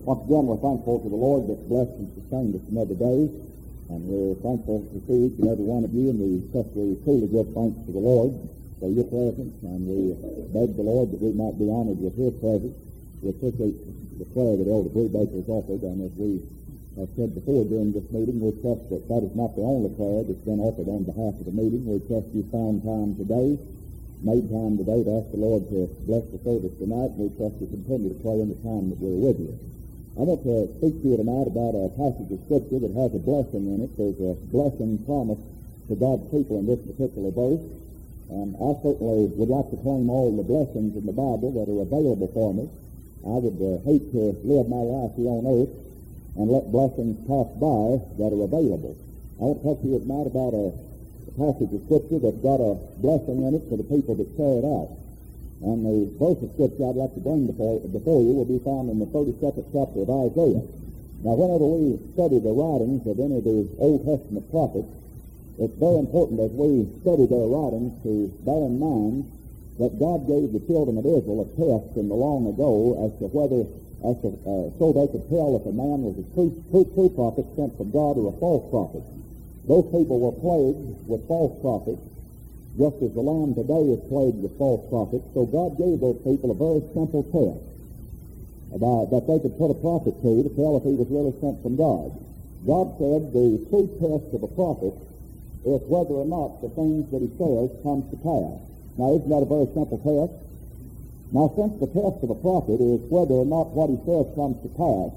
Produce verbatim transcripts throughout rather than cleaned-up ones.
Once again, we're thankful to the Lord that blessed and sustained us another day, and we're thankful to see each and every one of you, and we especially truly give thanks to the Lord for your presence, and we beg the Lord that we might be honored with His presence. We appreciate the prayer that Elder Brubaker has offered, and as we have said before during this meeting, we trust that that is not the only prayer that's been offered on behalf of the meeting. We trust you found time today, made time today to ask the Lord to bless the service tonight, and we trust you continue to pray in the time that we're with you. I want to speak to you tonight about a passage of Scripture that has a blessing in it. There's a blessing promised to God's people in this particular verse, and I certainly would like to claim all the blessings in the Bible that are available for me. I would uh, hate to live my life here on earth and let blessings pass by that are available. I want to talk to you tonight about a, a passage of Scripture that's got a blessing in it for the people that carry it out. And the verse of Scripture I'd like to bring before, before you will be found in the thirty-second chapter of Isaiah. Now, whenever we study the writings of any of the Old Testament prophets, it's very important as we study their writings to bear in mind that God gave the children of Israel a test in the long ago as to whether, as to, uh, so they could tell if a man was a true, true, true prophet sent from God or a false prophet. Those people were plagued with false prophets, just as the land today is plagued with false prophets. So God gave those people a very simple test about that they could put a prophet to to tell if he was really sent from God. God said the true test of a prophet is whether or not the things that he says comes to pass. Now, isn't that a very simple test? Now, since the test of a prophet is whether or not what he says comes to pass,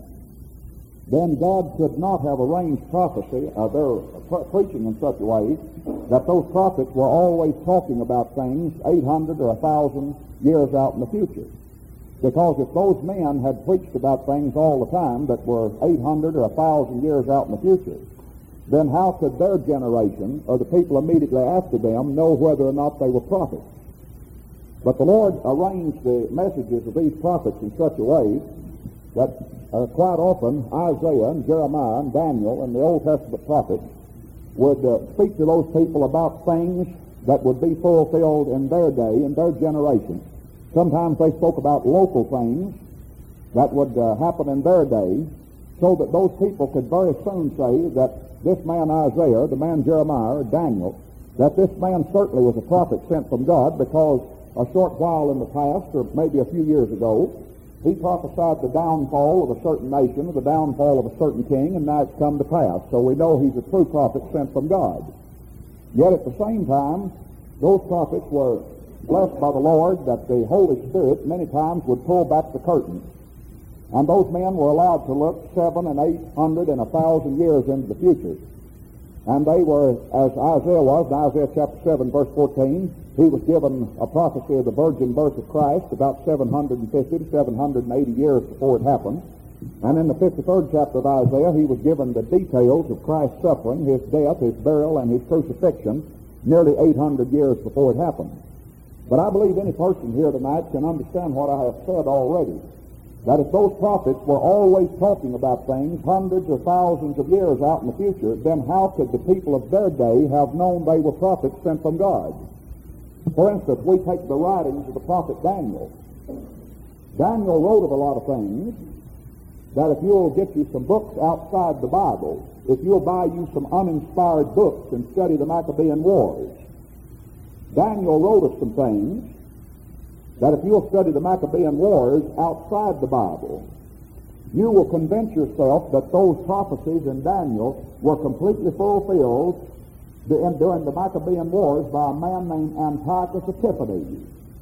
then God could not have arranged prophecy, uh, their pre- preaching in such a way that those prophets were always talking about things eight hundred or one thousand years out in the future. Because if those men had preached about things all the time that were eight hundred or one thousand years out in the future, then how could their generation, or the people immediately after them, know whether or not they were prophets? But the Lord arranged the messages of these prophets in such a way that uh, quite often Isaiah and Jeremiah and Daniel and the Old Testament prophets would uh, speak to those people about things that would be fulfilled in their day, in their generation. Sometimes they spoke about local things that would uh, happen in their day, so that those people could very soon say that this man Isaiah, the man Jeremiah, or Daniel, that this man certainly was a prophet sent from God, because a short while in the past, or maybe a few years ago, he prophesied the downfall of a certain nation, the downfall of a certain king, and now it's come to pass. So we know he's a true prophet sent from God. Yet at the same time, those prophets were blessed by the Lord that the Holy Spirit many times would pull back the curtain. And those men were allowed to look seven and eight hundred and a thousand years into the future. And they were, as Isaiah was, in Isaiah chapter seven, verse fourteen, he was given a prophecy of the virgin birth of Christ about seven hundred fifty to seven hundred eighty years before it happened. And in the fifty-third chapter of Isaiah, he was given the details of Christ's suffering, his death, his burial, and his crucifixion, nearly eight hundred years before it happened. But I believe any person here tonight can understand what I have said already, that if those prophets were always talking about things hundreds or thousands of years out in the future, then how could the people of their day have known they were prophets sent from God? For instance, we take the writings of the prophet Daniel. Daniel wrote of a lot of things that if you'll get you some books outside the Bible, if you'll buy you some uninspired books and study the Maccabean Wars, Daniel wrote of some things that if you'll study the Maccabean Wars outside the Bible, you will convince yourself that those prophecies in Daniel were completely fulfilled during the Maccabean Wars by a man named Antiochus Epiphanes.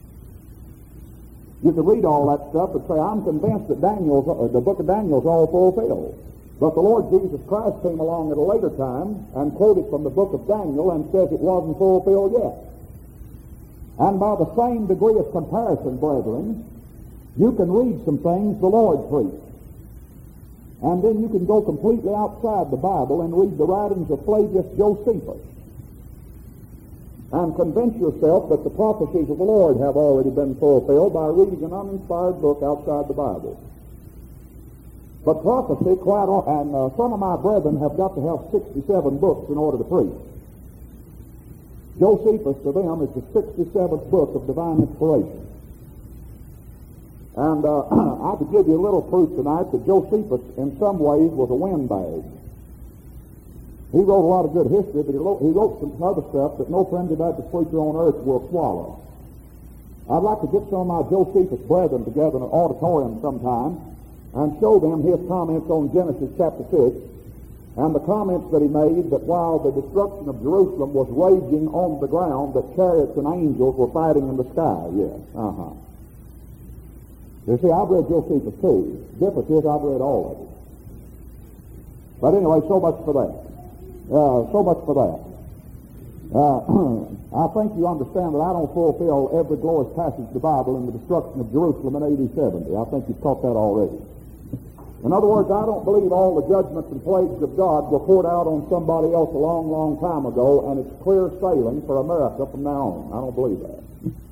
You can read all that stuff and say, I'm convinced that Daniel's, uh, the book of Daniel is all fulfilled. But the Lord Jesus Christ came along at a later time and quoted from the book of Daniel and says it wasn't fulfilled yet. And by the same degree of comparison, brethren, you can read some things the Lord preached. And then you can go completely outside the Bible and read the writings of Flavius Josephus and convince yourself that the prophecies of the Lord have already been fulfilled by reading an uninspired book outside the Bible. But prophecy, quite often, and uh, some of my brethren have got to have sixty-seven books in order to preach. Josephus to them is the sixty-seventh book of divine inspiration. And uh, I could give you a little proof tonight that Josephus, in some ways, was a windbag. He wrote a lot of good history, but he wrote, he wrote some other stuff that no Friendly Baptist preacher on earth will swallow. I'd like to get some of my Josephus brethren together in an auditorium sometime and show them his comments on Genesis chapter six, and the comments that he made that while the destruction of Jerusalem was raging on the ground, that chariots and angels were fighting in the sky. Yes, uh-huh. You see, I've read Josephus too. The difference is I've read all of it. But anyway, so much for that. Uh, so much for that. Uh, I think you understand that I don't fulfill every glorious passage of the Bible in the destruction of Jerusalem in A D seventy. I think you've caught that already. In other words, I don't believe all the judgments and plagues of God were poured out on somebody else a long, long time ago, and it's clear sailing for America from now on. I don't believe that.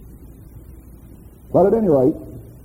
But at any rate,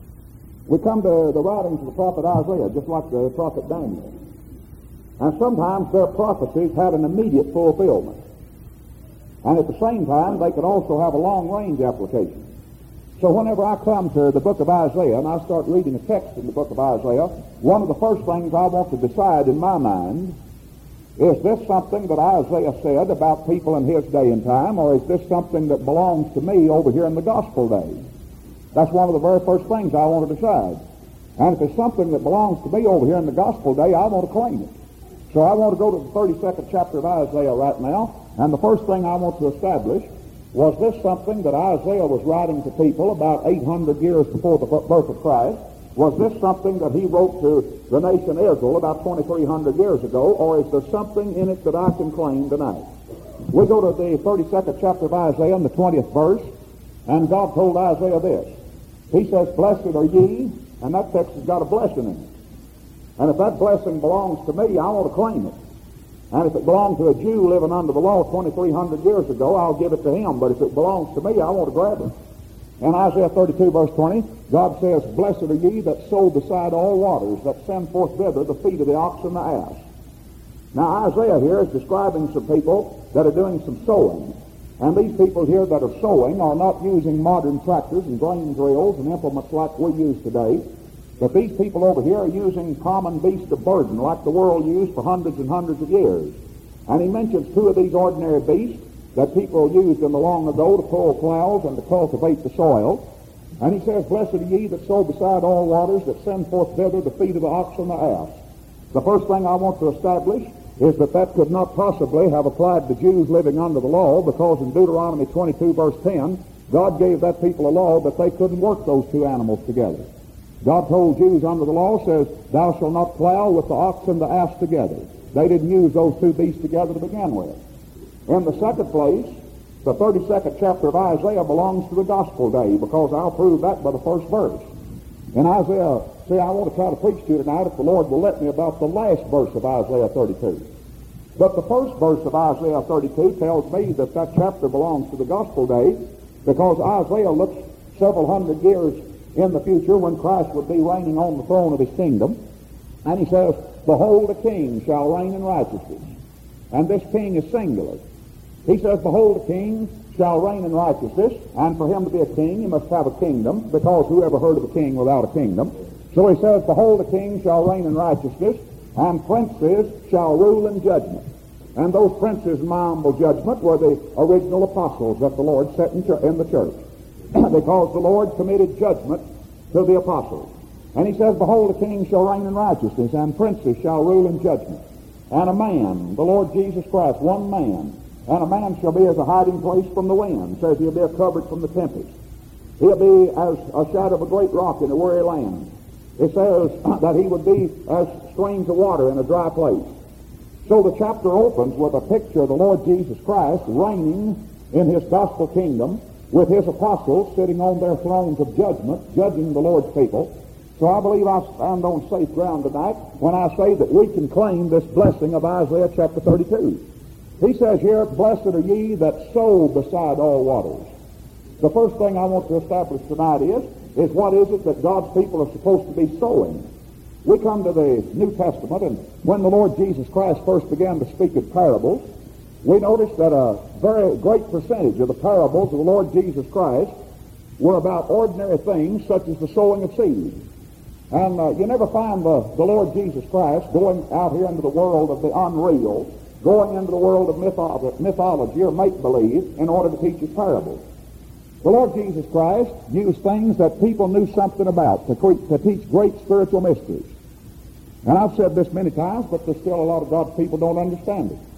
we come to the writings of the prophet Isaiah, just like the prophet Daniel. And sometimes their prophecies had an immediate fulfillment. And at the same time, they could also have a long-range application. So whenever I come to the book of Isaiah and I start reading a text in the book of Isaiah, one of the first things I want to decide in my mind, is this something that Isaiah said about people in his day and time, or is this something that belongs to me over here in the gospel day? That's one of the very first things I want to decide. And if it's something that belongs to me over here in the gospel day, I want to claim it. So I want to go to the thirty-second chapter of Isaiah right now, and the first thing I want to establish, was this something that Isaiah was writing to people about eight hundred years before the birth of Christ? Was this something that he wrote to the nation Israel about twenty-three hundred years ago, or is there something in it that I can claim tonight? We go to the thirty-second chapter of Isaiah in the twentieth verse, and God told Isaiah this. He says, "Blessed are ye," and that text has got a blessing in it. And if that blessing belongs to me, I want to claim it. And if it belonged to a Jew living under the law twenty-three hundred years ago, I'll give it to him. But if it belongs to me, I want to grab it. In Isaiah thirty-two, verse twenty, God says, "Blessed are ye that sow beside all waters, that send forth thither the feet of the ox and the ass." Now, Isaiah here is describing some people that are doing some sowing. And these people here that are sowing are not using modern tractors and grain drills and implements like we use today. But these people over here are using common beasts of burden like the world used for hundreds and hundreds of years. And he mentions two of these ordinary beasts that people used in the long ago to pull plows and to cultivate the soil. And he says, "Blessed are ye that sow beside all waters, that send forth thither the feet of the ox and the ass." The first thing I want to establish is that that could not possibly have applied to Jews living under the law, because in Deuteronomy twenty-two, verse ten, God gave that people a law that they couldn't work those two animals together. God told Jews under the law, says, "Thou shalt not plow with the ox and the ass together." They didn't use those two beasts together to begin with. In the second place, the thirty-second chapter of Isaiah belongs to the gospel day, because I'll prove that by the first verse. In Isaiah, see, I want to try to preach to you tonight, if the Lord will let me, about the last verse of Isaiah thirty-two. But the first verse of Isaiah thirty-two tells me that that chapter belongs to the gospel day, because Isaiah looks several hundred years in the future when Christ would be reigning on the throne of his kingdom. And he says, "Behold, a king shall reign in righteousness." And this king is singular. He says, "Behold, a king shall reign in righteousness." And for him to be a king, he must have a kingdom, because who ever heard of a king without a kingdom? So he says, "Behold, a king shall reign in righteousness, and princes shall rule in judgment." And those princes, in my humble judgment, were the original apostles that the Lord set in, ch- in the church. Because the Lord committed judgment to the apostles. And he says, "Behold, a king shall reign in righteousness, and princes shall rule in judgment. And a man," the Lord Jesus Christ, one man, "and a man shall be as a hiding place from the wind." Says he'll be a covert from the tempest. He'll be as a shadow of a great rock in a weary land. It says that he would be as streams of water in a dry place. So the chapter opens with a picture of the Lord Jesus Christ reigning in his gospel kingdom, with his apostles sitting on their thrones of judgment, judging the Lord's people. So I believe I stand on safe ground tonight when I say that we can claim this blessing of Isaiah chapter thirty-two. He says here, "Blessed are ye that sow beside all waters." The first thing I want to establish tonight is, is what is it that God's people are supposed to be sowing? We come to the New Testament, and when the Lord Jesus Christ first began to speak of parables, we notice that a very great percentage of the parables of the Lord Jesus Christ were about ordinary things such as the sowing of seed. And uh, you never find the, the Lord Jesus Christ going out here into the world of the unreal, going into the world of mytho- mythology or make-believe in order to teach his parables. The Lord Jesus Christ used things that people knew something about to, cre- to teach great spiritual mysteries. And I've said this many times, but there's still a lot of God's people don't understand it.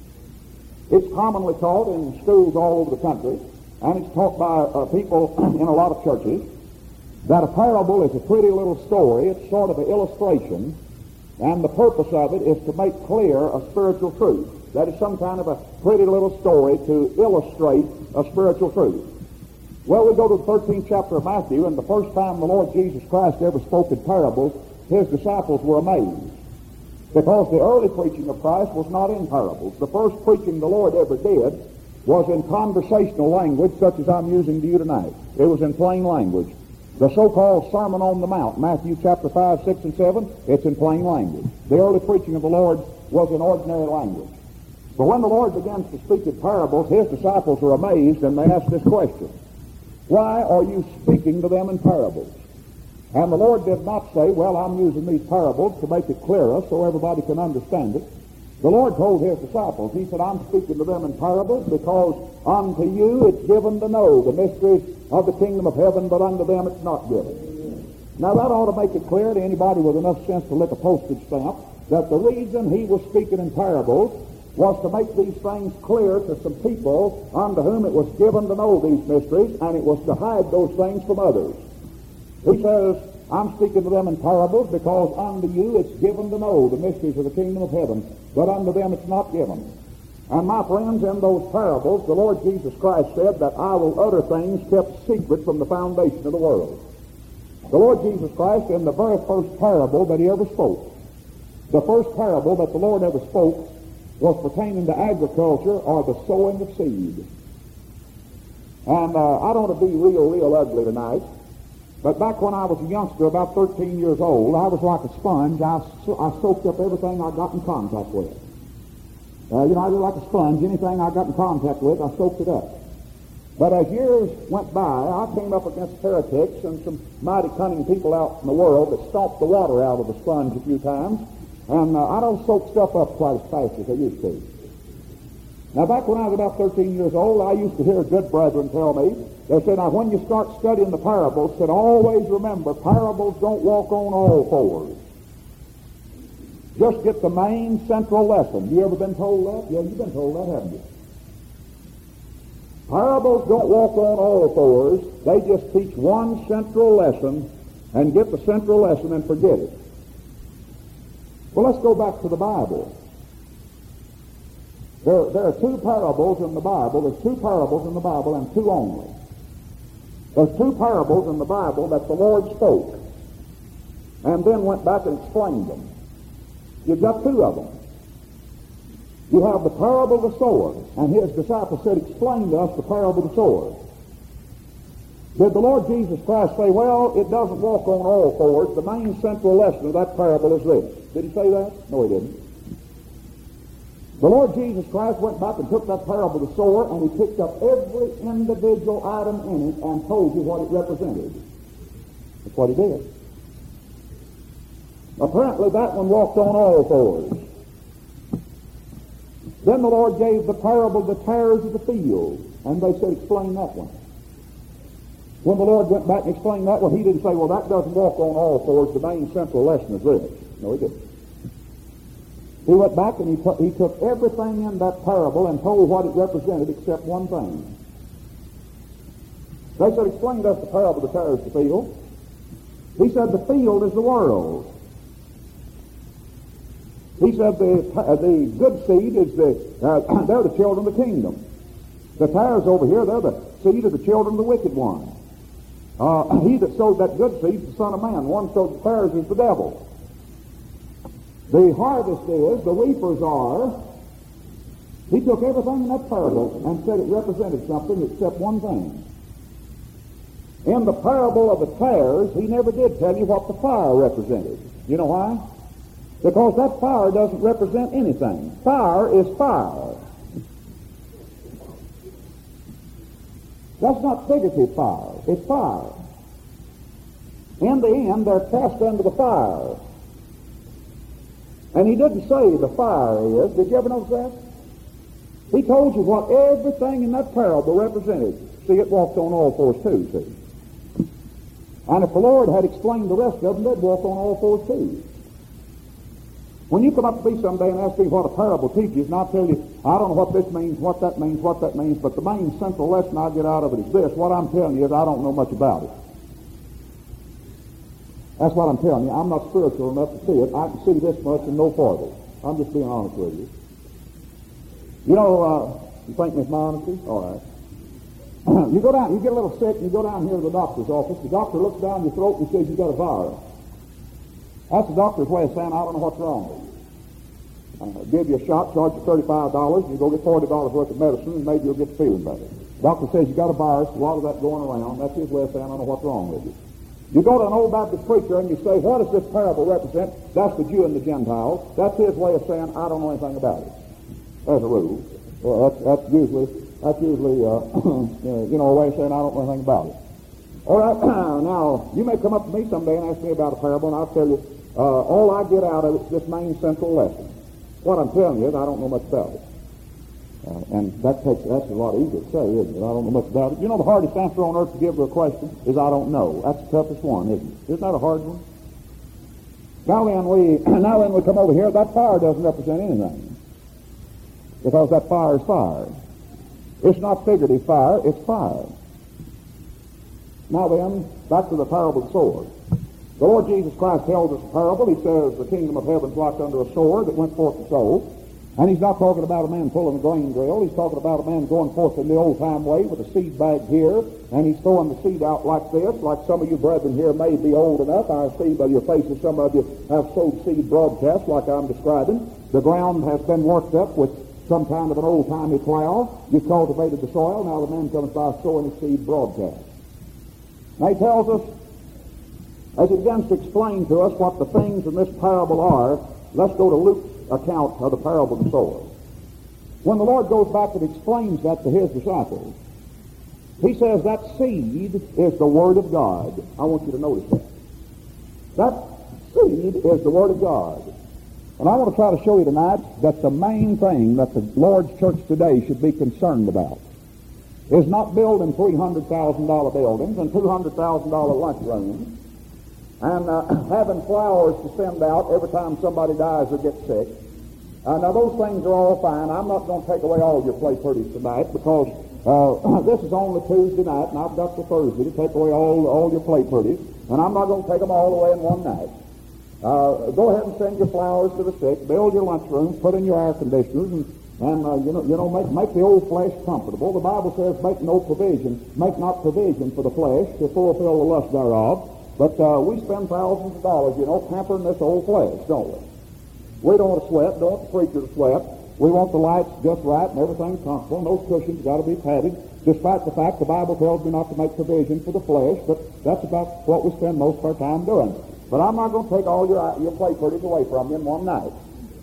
It's commonly taught in schools all over the country, and it's taught by uh, people in a lot of churches, that a parable is a pretty little story. It's sort of an illustration, and the purpose of it is to make clear a spiritual truth. That is some kind of a pretty little story to illustrate a spiritual truth. Well, we go to the thirteenth chapter of Matthew, and the first time the Lord Jesus Christ ever spoke in parables, his disciples were amazed, because the early preaching of Christ was not in parables. The first preaching the Lord ever did was in conversational language, such as I'm using to you tonight. It was in plain language. The so-called Sermon on the Mount, Matthew chapter five, six, and seven, it's in plain language. The early preaching of the Lord was in ordinary language. But when the Lord begins to speak in parables, his disciples are amazed, and they ask this question: why are you speaking to them in parables? And the Lord did not say, well, I'm using these parables to make it clearer so everybody can understand it. The Lord told his disciples, he said, I'm speaking to them in parables because unto you it's given to know the mysteries of the kingdom of heaven, but unto them it's not given. Now that ought to make it clear to anybody with enough sense to lick a postage stamp that the reason he was speaking in parables was to make these things clear to some people unto whom it was given to know these mysteries, and it was to hide those things from others. He says, I'm speaking to them in parables because unto you it's given to know the mysteries of the kingdom of heaven, but unto them it's not given. And my friends, in those parables, the Lord Jesus Christ said that I will utter things kept secret from the foundation of the world. The Lord Jesus Christ, in the very first parable that he ever spoke, the first parable that the Lord ever spoke was pertaining to agriculture or the sowing of seed. And uh, I don't want to be real, real ugly tonight, but back when I was a youngster, about thirteen years old, I was like a sponge. I, so, I soaked up everything I got in contact with. Uh, you know, I was like a sponge. Anything I got in contact with, I soaked it up. But as years went by, I came up against heretics and some mighty cunning people out in the world that stomped the water out of the sponge a few times. And uh, I don't soak stuff up quite as fast as I used to. Now, back when I was about thirteen years old, I used to hear good brethren tell me, they said, now, when you start studying the parables, said, always remember, parables don't walk on all fours. Just get the main central lesson. You ever been told that? Yeah, you've been told that, haven't you? Parables don't walk on all fours. They just teach one central lesson and get the central lesson and forget it. Well, let's go back to the Bible. There, there are two parables in the Bible. There's two parables in the Bible and two only. There's two parables in the Bible that the Lord spoke and then went back and explained them. You've got two of them. You have the parable of the sower, and his disciples said, explain to us the parable of the sower. Did the Lord Jesus Christ say, well, it doesn't walk on all fours. The main central lesson of that parable is this. Did he say that? No, he didn't. The Lord Jesus Christ went back and took that parable of the sower, and he picked up every individual item in it and told you what it represented. That's what he did. Apparently that one walked on all fours. Then the Lord gave the parable of the tares of the field, and they said, explain that one. When the Lord went back and explained that one, he didn't say, well, that doesn't walk on all fours. The main central lesson is this. No, he didn't. He went back and he, t- he took everything in that parable and told what it represented except one thing. They said, explain to us the parable of the tares of the field. He said, the field is the world. He said, the, uh, the good seed is the, uh, they're the children of the kingdom. The tares over here, they're the seed of the children of the wicked one. Uh, he that sowed that good seed is the Son of Man. One sowed the tares is the devil. The harvest is, the reapers are. He took everything in that parable and said it represented something except one thing. In the parable of the tares, he never did tell you what the fire represented. You know why? Because that fire doesn't represent anything. Fire is fire. That's not figurative fire. It's fire. In the end, they're cast into the fire. And he didn't say the fire is. Did you ever notice that? He told you what everything in that parable represented. See, it walked on all fours too, see. And if the Lord had explained the rest of them, they'd walk on all fours too. When you come up to me someday and ask me what a parable teaches, and I'll tell you, I don't know what this means, what that means, what that means, but the main central lesson I get out of it is this. What I'm telling you is I don't know much about it. That's what I'm telling you. I'm not spiritual enough to see it. I can see this much and no farther. I'm just being honest with you. You know, uh, you think Miss Honesty? All right. You go down, you get a little sick, and you go down here to the doctor's office. The doctor looks down your throat and says you've got a virus. That's the doctor's way of saying, I don't know what's wrong with you. Uh, give you a shot, charge you thirty-five dollars, and you go get forty dollars worth of medicine, and maybe you'll get feeling better. The doctor says you've got a virus, a lot of that going around. That's his way of saying, I don't know what's wrong with you. You go to an old Baptist preacher and you say, what does this parable represent? That's the Jew and the Gentile. That's his way of saying, I don't know anything about it. As a rule. Well, that's, that's usually, that's usually uh, you know, a way of saying, I don't know anything about it. All right, now, you may come up to me someday and ask me about a parable, and I'll tell you, uh, all I get out of it is this main central lesson. What I'm telling you is I don't know much about it. Uh, and that takes, that's a lot easier to say, isn't it? I don't know much about it. You know, the hardest answer on earth to give to a question is I don't know. That's the toughest one, isn't it? Isn't that a hard one? Now then, we now then we come over here. That fire doesn't represent anything, because that fire is fire. It's not figurative fire; it's fire. Now then, back to the parable of the sword. The Lord Jesus Christ tells us a parable. He says the kingdom of heaven is like unto a sword that went forth to sow. And he's not talking about a man pulling a grain drill. He's talking about a man going forth in the old-time way with a seed bag here, and he's throwing the seed out like this, like some of you brethren here may be old enough. I see by your faces some of you have sowed seed broadcast like I'm describing. The ground has been worked up with some kind of an old-timey plow. You've cultivated the soil. Now the man comes by sowing his seed broadcast. Now he tells us, as he begins to explain to us what the things in this parable are, let's go to Luke's account of the parable of the sower. When the Lord goes back and explains that to his disciples, he says that seed is the Word of God. I want you to notice that. That seed is the Word of God. And I want to try to show you tonight that the main thing that the Lord's church today should be concerned about is not building three hundred thousand dollars buildings and two hundred thousand dollars lunchrooms and uh, having flowers to send out every time somebody dies or gets sick. Uh, now, those things are all fine. I'm not going to take away all your play pretties tonight because uh, this is only Tuesday night, and I've got till Thursday to take away all, all your play pretties, and I'm not going to take them all away in one night. Uh, go ahead and send your flowers to the sick, build your lunchrooms, put in your air conditioners, and, and uh, you know, you know, make, make the old flesh comfortable. The Bible says, make no provision, make not provision for the flesh to fulfill the lust thereof. But uh, we spend thousands of dollars, you know, pampering this old flesh, don't we? We don't want to sweat, don't want the preacher to sweat. We want the lights just right and everything comfortable, and those cushions got to be padded, despite the fact the Bible tells me not to make provision for the flesh, but that's about what we spend most of our time doing. But I'm not going to take all your, your play pretties away from you in one night.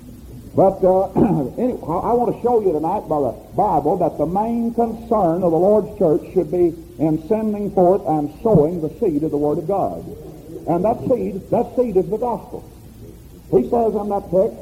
But uh, anyway, I want to show you tonight by the Bible that the main concern of the Lord's church should be in sending forth and sowing the seed of the Word of God. And that seed, that seed is the gospel. He says in that text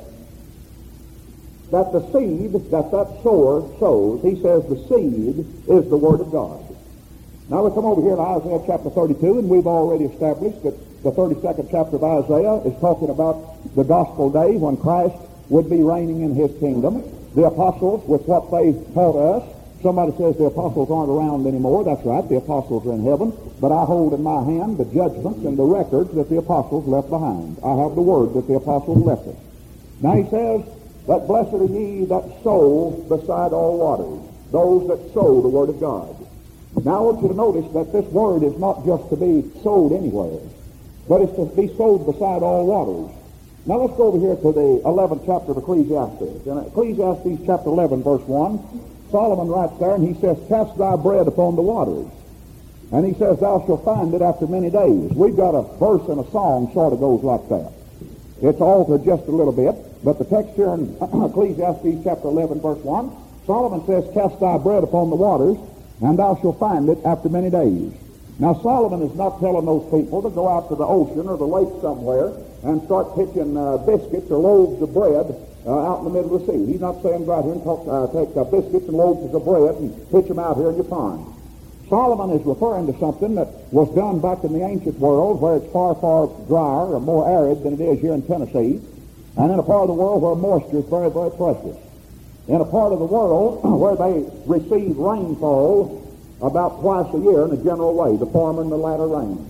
that the seed that that sower sows, he says the seed is the Word of God. Now we come over here to Isaiah chapter thirty-two, and we've already established that the thirty-second chapter of Isaiah is talking about the gospel day when Christ would be reigning in his kingdom. The apostles, with what they taught us, somebody says the apostles aren't around anymore. That's right, the apostles are in heaven. But I hold in my hand the judgments and the records that the apostles left behind. I have the word that the apostles left us. Now he says that blessed are ye that sow beside all waters, those that sow the word of God. Now I want you to notice that this word is not just to be sowed anywhere, but it's to be sowed beside all waters. Now let's go over here to the eleventh chapter of Ecclesiastes. In Ecclesiastes chapter eleven, verse one, Solomon writes there, and he says, cast thy bread upon the waters. And he says, thou shalt find it after many days. We've got a verse in a song sort of goes like that. It's altered just a little bit, but the text here in Ecclesiastes chapter eleven, verse one, Solomon says, cast thy bread upon the waters, and thou shalt find it after many days. Now Solomon is not telling those people to go out to the ocean or the lake somewhere and start pitching uh, biscuits or loaves of bread uh, out in the middle of the sea. He's not saying go out here and talk, uh, take uh, biscuits and loaves of bread and pitch them out here in your pond. Solomon is referring to something that was done back in the ancient world where it's far, far drier or more arid than it is here in Tennessee, and in a part of the world where moisture is very, very precious. In a part of the world where they receive rainfall about twice a year in a general way, the former and the latter rain.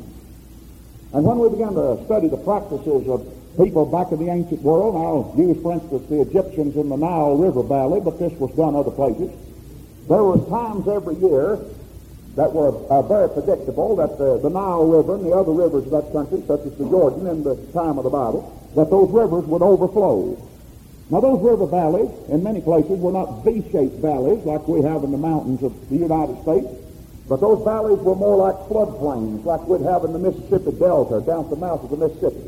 And when we began to study the practices of people back in the ancient world, I'll use, for instance, the Egyptians in the Nile River Valley, but this was done other places. There were times every year that were uh, very predictable that the, the Nile River and the other rivers of that country, such as the Jordan in the time of the Bible, that those rivers would overflow. Now, those river valleys, in many places, were not V-shaped valleys like we have in the mountains of the United States, but those valleys were more like floodplains, like we'd have in the Mississippi Delta, down at the mouth of the Mississippi.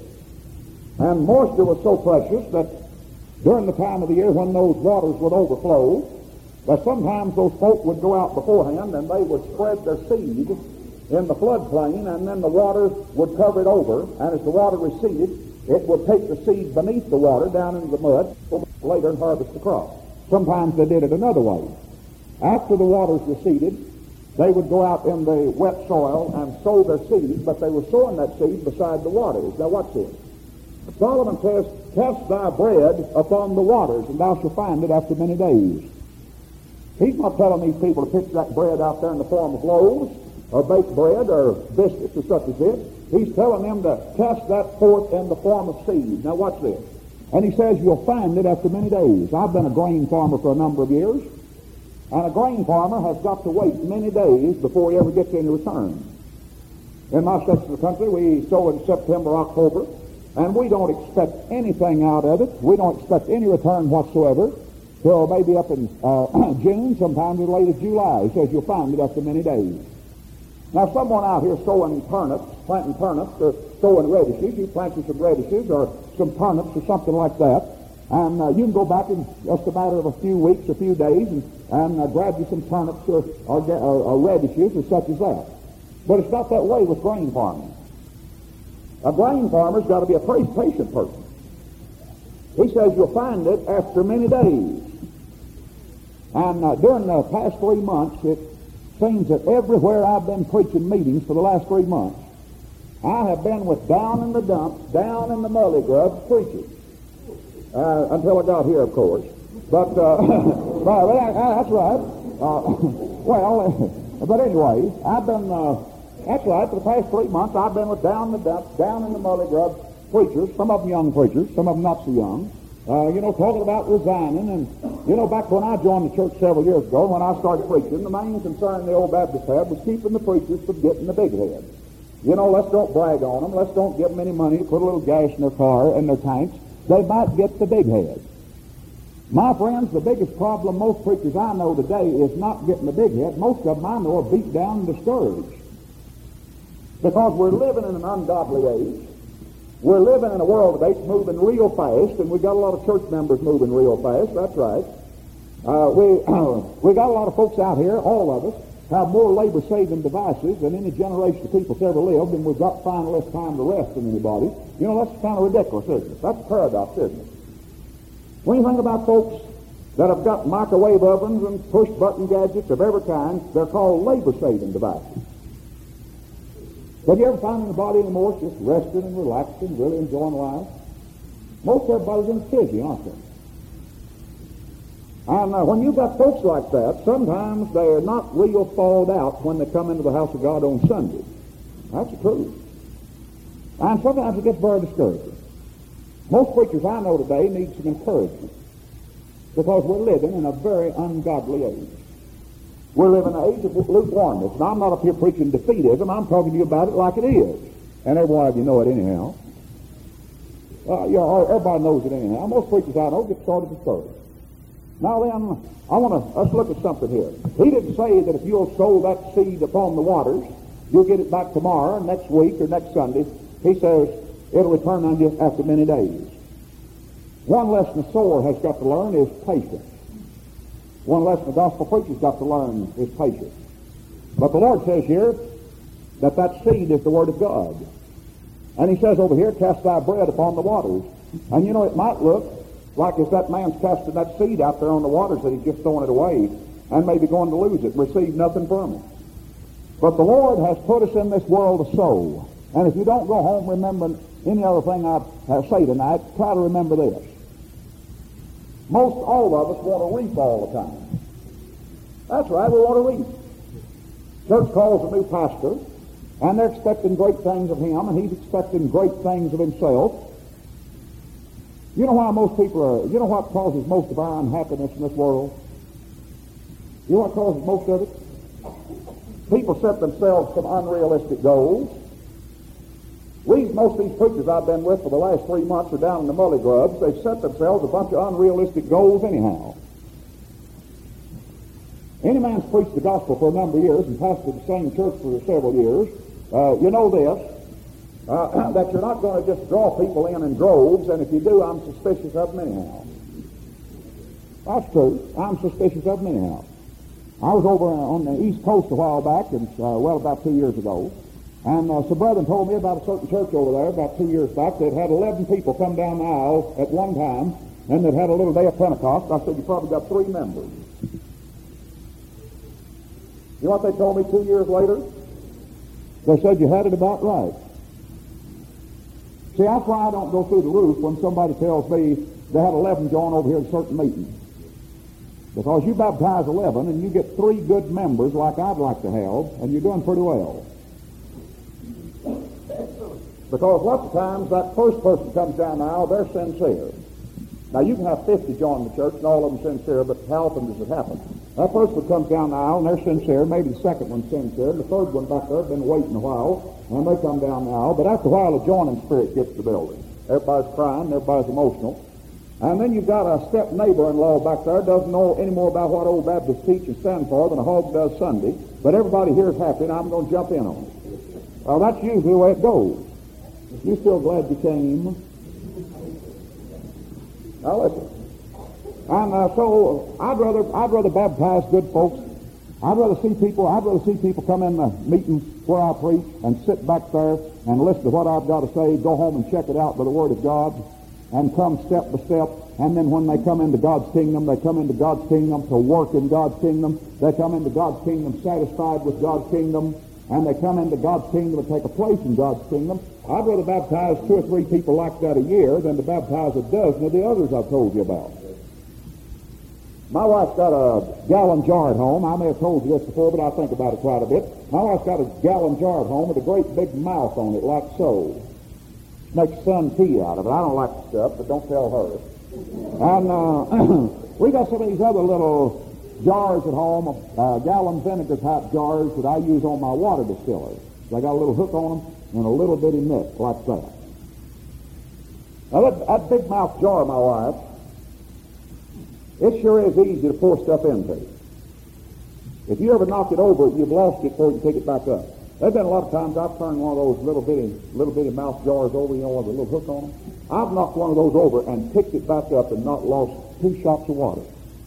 And moisture was so precious that during the time of the year when those waters would overflow, that sometimes those folk would go out beforehand and they would spread their seed in the floodplain, and then the water would cover it over, and as the water receded, it would take the seed beneath the water down into the mud, later and harvest the crop. Sometimes they did it another way. After the waters receded, they would go out in the wet soil and sow their seed, but they were sowing that seed beside the waters. Now watch this. Solomon says, cast thy bread upon the waters, and thou shalt find it after many days. He's not telling these people to pitch that bread out there in the form of loaves, or baked bread, or biscuits, or such as this. He's telling them to cast that forth in the form of seed. Now watch this. And he says, you'll find it after many days. I've been a grain farmer for a number of years, and a grain farmer has got to wait many days before he ever gets any return. In my section of the country, we sow in September, October, and we don't expect anything out of it. We don't expect any return whatsoever till maybe up in uh, June, sometimes as late as July. He says, you'll find it after many days. Now, someone out here sowing turnips, planting turnips, or sowing radishes, you planted some radishes or some turnips or something like that, and uh, you can go back in just a matter of a few weeks, a few days, and, and uh, grab you some turnips or, or, or, or radishes or such as that. But it's not that way with grain farming. A grain farmer's got to be a pretty patient person. He says you'll find it after many days. And uh, during the past three months, it seems that everywhere I've been preaching meetings for the last three months, I have been with down in the dumps, down in the mully grubs, preaching. Uh, until I got here, of course. But, uh, well, that's right. Uh, well, but anyway, I've been, uh, that's right, for the past three months, I've been with down in the dumps, down in the mully grubs, preachers, some of them young preachers, some of them not so young, uh, you know, talking about resigning. And, you know, back when I joined the church several years ago, when I started preaching, the main concern the old Baptists had was keeping the preachers from getting the big heads. You know, let's don't brag on them. Let's don't give them any money to put a little gas in their car and their tanks. They might get the big head. My friends, the biggest problem most preachers I know today is not getting the big head. Most of them I know are beat down and discouraged. Because we're living in an ungodly age. We're living in a world today that's moving real fast, and we've got a lot of church members moving real fast. That's right. Uh, we we got a lot of folks out here, all of us, have more labor-saving devices than any generation of people that's ever lived, and we've got far less time to rest than anybody. You know, that's kind of ridiculous, isn't it? That's a paradox, isn't it? When you think about folks that have got microwave ovens and push-button gadgets of every kind, they're called labor-saving devices. Have you ever found anybody anymore just resting and relaxing, really enjoying life? Most everybody's in a tizzy, aren't they? And uh, when you've got folks like that, sometimes they're not real thawed out when they come into the house of God on Sunday. That's the truth. And sometimes it gets very discouraging. Most preachers I know today need some encouragement because we're living in a very ungodly age. We're living in an age of lukewarmness. Now, I'm not up here preaching defeatism. I'm talking to you about it like it is. And every one of you know it anyhow. Uh, you know, everybody knows it anyhow. Most preachers I know get sort of discouraged. Now then, I want to, let's look at something here. He didn't say that if you'll sow that seed upon the waters, you'll get it back tomorrow, next week, or next Sunday. He says it'll return on you after many days. One lesson a sower has got to learn is patience. One lesson the gospel preacher's got to learn is patience. But the Lord says here that that seed is the Word of God. And he says over here, cast thy bread upon the waters. And you know, it might look like if that man's casting that seed out there on the waters that he's just throwing it away and maybe going to lose it, receive nothing from it. But the Lord has put us in this world to sow. And if you don't go home remembering any other thing I uh, say tonight, try to remember this. Most all of us want to reap all the time. That's right, we want to reap. Church calls a new pastor, and they're expecting great things of him, and he's expecting great things of himself. You know why most people are, you know what causes most of our unhappiness in this world? You know what causes most of it? People set themselves some unrealistic goals. These, most of these preachers I've been with for the last three months are down in the Mully Grubs. They've set themselves a bunch of unrealistic goals anyhow. Any man's preached the gospel for a number of years and pastored the same church for several years. Uh, you know this, uh, that you're not going to just draw people in in droves, and if you do, I'm suspicious of them anyhow. That's true. I'm suspicious of them anyhow. I was over on the East Coast a while back, and uh, well, about two years ago, and uh, some brethren told me about a certain church over there about two years back that had eleven people come down the aisle at one time, and that had a little day of Pentecost. I said, you probably got three members. You know what they told me two years later? They said you had it about right. See, that's why I don't go through the roof when somebody tells me they had eleven join over here at a certain meeting. Because you baptize eleven and you get three good members like I'd like to have, and you're doing pretty well. Because lots of times that first person comes down the aisle, they're sincere. Now you can have fifty join the church and all of them sincere, but how often does it happen? That first one comes down the aisle and they're sincere, maybe the second one's sincere, and the third one back there been waiting a while, and they come down the aisle, but after a while the joining spirit gets the building. Everybody's crying, everybody's emotional. And then you've got a step neighbor-in-law back there, doesn't know any more about what old Baptists teach and stand for than a hog does Sunday, but everybody here's happy and I'm going to jump in on it. Well, that's usually the way it goes. You still glad you came? Now listen. And uh, so I'd rather I'd rather baptize good folks. I'd rather see people I'd rather see people come in the meetings where I preach and sit back there and listen to what I've got to say, go home and check it out by the Word of God, and come step by step. And then when they come into God's kingdom, they come into God's kingdom to work in God's kingdom. They come into God's kingdom satisfied with God's kingdom, and they come into God's kingdom to take a place in God's kingdom. I'd rather baptize two or three people like that a year than to baptize a dozen of the others I've told you about. My wife's got a gallon jar at home. I may have told you this before, but I think about it quite a bit. My wife's got a gallon jar at home with a great big mouth on it, like so. Makes sun tea out of it. I don't like the stuff, but don't tell her. And uh, we got some of these other little jars at home, uh, gallon vinegar type jars that I use on my water distiller. They got a little hook on them and a little bitty neck like that. Now that, that big mouth jar, my wife, it sure is easy to pour stuff into. If you ever knock it over, you've lost it before you pick it back up. There's been a lot of times I've turned one of those little bitty, little bitty mouth jars over, you know, with a little hook on them. I've knocked one of those over and picked it back up and not lost two shots of water.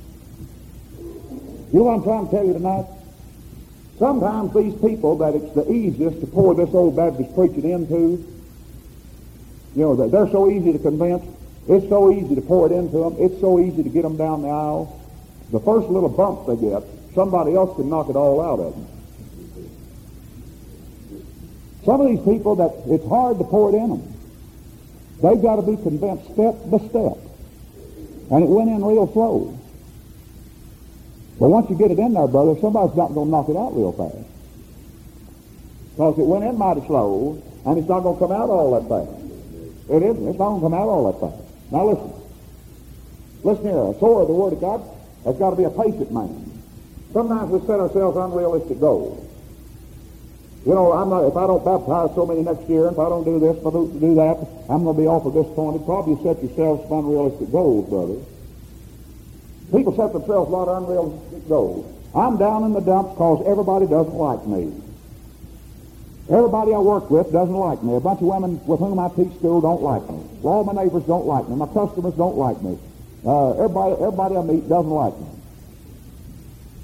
You know what I'm trying to tell you tonight? Sometimes these people that it's the easiest to pour this old Baptist preaching into, you know, they're so easy to convince. It's so easy to pour it into them. It's so easy to get them down the aisle. The first little bump they get, somebody else can knock it all out of them. Some of these people that it's hard to pour it in them. They've got to be convinced step by step. And it went in real slow. But once you get it in there, brother, somebody's not going to knock it out real fast. Because it went in mighty slow, and it's not going to come out all that fast. It isn't. It's not going to come out all that fast. Now listen. Listen here. A sower of the Word of God has got to be a patient man. Sometimes we set ourselves unrealistic goals. You know, I'm not, if I don't baptize so many next year, if I don't do this, if I don't do that, I'm going to be awful disappointed. Probably set yourselves some unrealistic goals, brother. People set themselves a lot of unrealistic goals. I'm down in the dumps because everybody doesn't like me. Everybody I work with doesn't like me. A bunch of women with whom I teach school don't like me. All my neighbors don't like me. My customers don't like me. Uh, everybody, everybody I meet doesn't like me.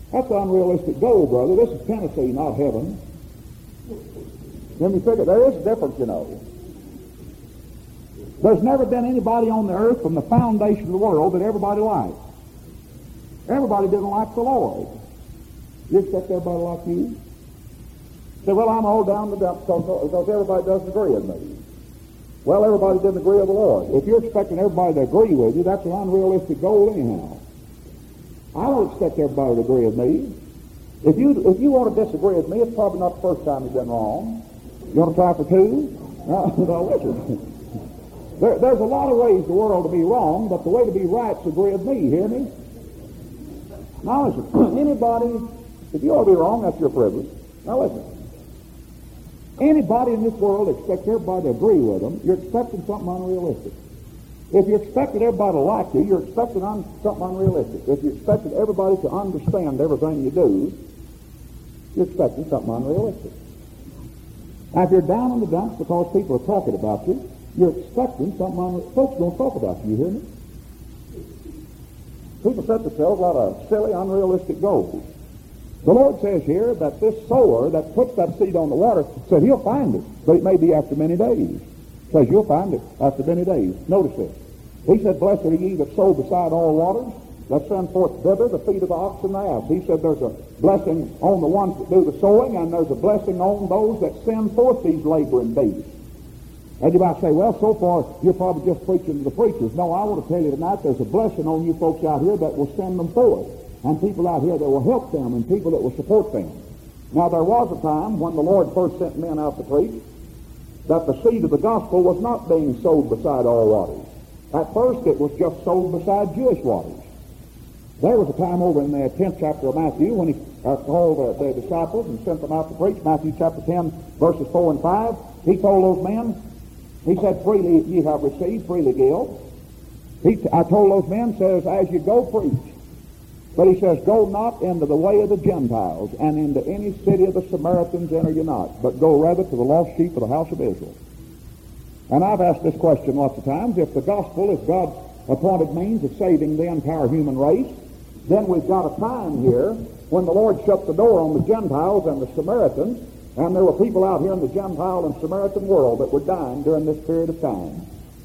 That's unrealistic goal, brother. This is Tennessee, not heaven. Let me figure, there is a difference, you know. There's never been anybody on the earth from the foundation of the world that everybody liked. Everybody didn't like the Lord. You expect everybody like you? Say, well, I'm all down the dump because everybody doesn't agree with me. Well, everybody didn't agree with the Lord. If you're expecting everybody to agree with you, that's an unrealistic goal anyhow. I don't expect everybody to agree with me. If you if you want to disagree with me, it's probably not the first time you've been wrong. You want to try for two? No, no, listen. There, there's a lot of ways the world to be wrong, but the way to be right is to agree with me. Hear me? Now listen, anybody, if you want to be wrong, that's your privilege. Now listen. Anybody in this world expects everybody to agree with them, you're expecting something unrealistic. If you expected everybody to like you, you're expecting un- something unrealistic. If you expected everybody to understand everything you do, you're expecting something unrealistic. Now, if you're down in the dumps because people are talking about you, you're expecting something unrealistic. Folks don't talk about you, you hear me? People set themselves a lot of silly, unrealistic goals. The Lord says here that this sower that puts that seed on the water said he'll find it, but it may be after many days. Says you'll find it after many days. Notice this. He said, blessed are ye that sow beside all waters, that send forth thither the feet of the ox and the ass. He said there's a blessing on the ones that do the sowing, and there's a blessing on those that send forth these laboring beasts. And you might say, well, so far you're probably just preaching to the preachers. No, I want to tell you tonight there's a blessing on you folks out here that will send them forth, and people out here that will help them, and people that will support them. Now, there was a time when the Lord first sent men out to preach that the seed of the gospel was not being sowed beside all waters. At first, it was just sowed beside Jewish waters. There was a time over in the tenth chapter of Matthew when he uh, called uh, the disciples and sent them out to preach. Matthew chapter ten, verses four and five. He told those men, he said, freely ye have received, freely give. He, I told those men, says, as you go, preach. But he says, go not into the way of the Gentiles, and into any city of the Samaritans enter you not, but go rather to the lost sheep of the house of Israel. And I've asked this question lots of times. If the gospel is God's appointed means of saving the entire human race, then we've got a time here when the Lord shut the door on the Gentiles and the Samaritans, and there were people out here in the Gentile and Samaritan world that were dying during this period of time.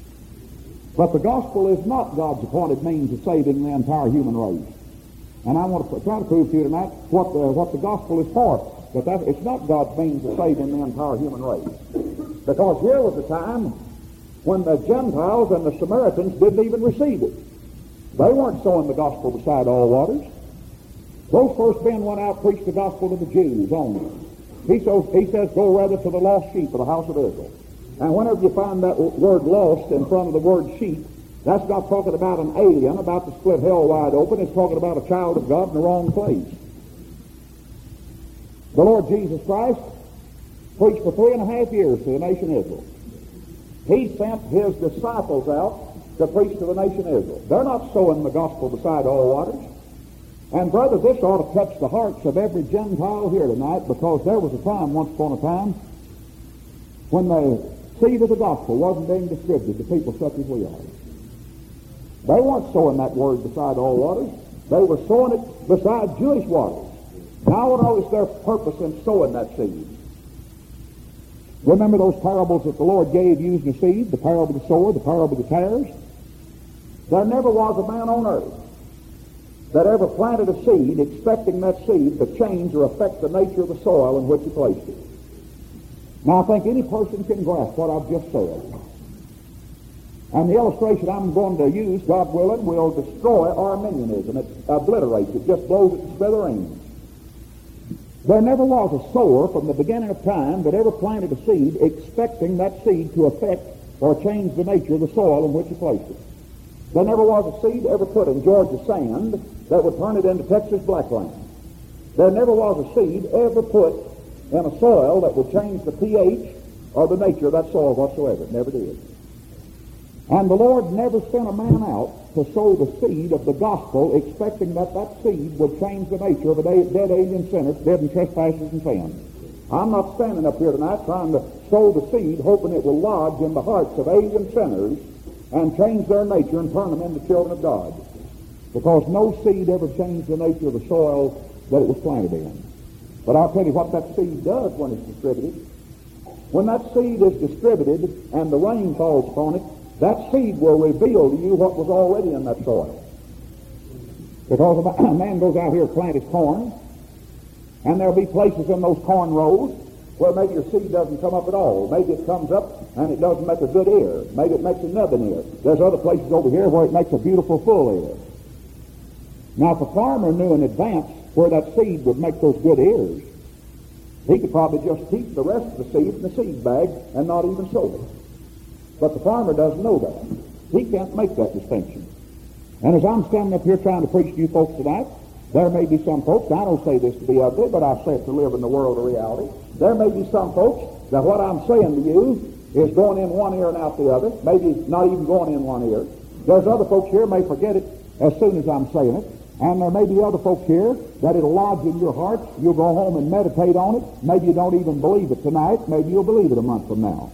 But the gospel is not God's appointed means of saving the entire human race. And I want to try to prove to you tonight what the, what the gospel is for. But that, it's not God's means of saving the entire human race. Because here was a time when the Gentiles and the Samaritans didn't even receive it. They weren't sowing the gospel beside all waters. Those first men went out and preached the gospel to the Jews only. He, so, he says, go rather to the lost sheep of the house of Israel. And whenever you find that word lost in front of the word sheep, that's not talking about an alien about to split hell wide open. It's talking about a child of God in the wrong place. The Lord Jesus Christ preached for three and a half years to the nation Israel. He sent his disciples out to preach to the nation Israel. They're not sowing the gospel beside all waters. And brother, this ought to touch the hearts of every Gentile here tonight, because there was a time, once upon a time, when the seed of the gospel wasn't being distributed to people such as we are. They weren't sowing that word beside all waters. They were sowing it beside Jewish waters. Now what was their purpose in sowing that seed? Remember those parables that the Lord gave using the seed, the parable of the sower, the parable of the tares? There never was a man on earth that ever planted a seed expecting that seed to change or affect the nature of the soil in which he placed it. Now I think any person can grasp what I've just said. And the illustration I'm going to use, God willing, will destroy Arminianism. It obliterates it, just blows it to smithereens. There never was a sower from the beginning of time that ever planted a seed expecting that seed to affect or change the nature of the soil in which he placed it. There never was a seed ever put in Georgia sand that would turn it into Texas blackland. There never was a seed ever put in a soil that would change the pH or the nature of that soil whatsoever. It never did. And the Lord never sent a man out to sow the seed of the gospel expecting that that seed would change the nature of a dead alien sinner, dead in trespasses and sins. I'm not standing up here tonight trying to sow the seed hoping it will lodge in the hearts of alien sinners and change their nature and turn them into children of God. Because no seed ever changed the nature of the soil that it was planted in. But I'll tell you what that seed does when it's distributed. When that seed is distributed and the rain falls upon it, that seed will reveal to you what was already in that soil. Because a man goes out here to plant his corn, and there'll be places in those corn rows where maybe your seed doesn't come up at all. Maybe it comes up and it doesn't make a good ear. Maybe it makes another ear. There's other places over here where it makes a beautiful full ear. Now, if a farmer knew in advance where that seed would make those good ears, he could probably just keep the rest of the seed in the seed bag and not even sow it. But the farmer doesn't know that. He can't make that distinction. And as I'm standing up here trying to preach to you folks tonight, there may be some folks, I don't say this to be ugly, but I say it to live in the world of reality. There may be some folks that what I'm saying to you is going in one ear and out the other, maybe not even going in one ear. There's other folks here may forget it as soon as I'm saying it. And there may be other folks here that it'll lodge in your heart. You'll go home and meditate on it. Maybe you don't even believe it tonight. Maybe you'll believe it a month from now.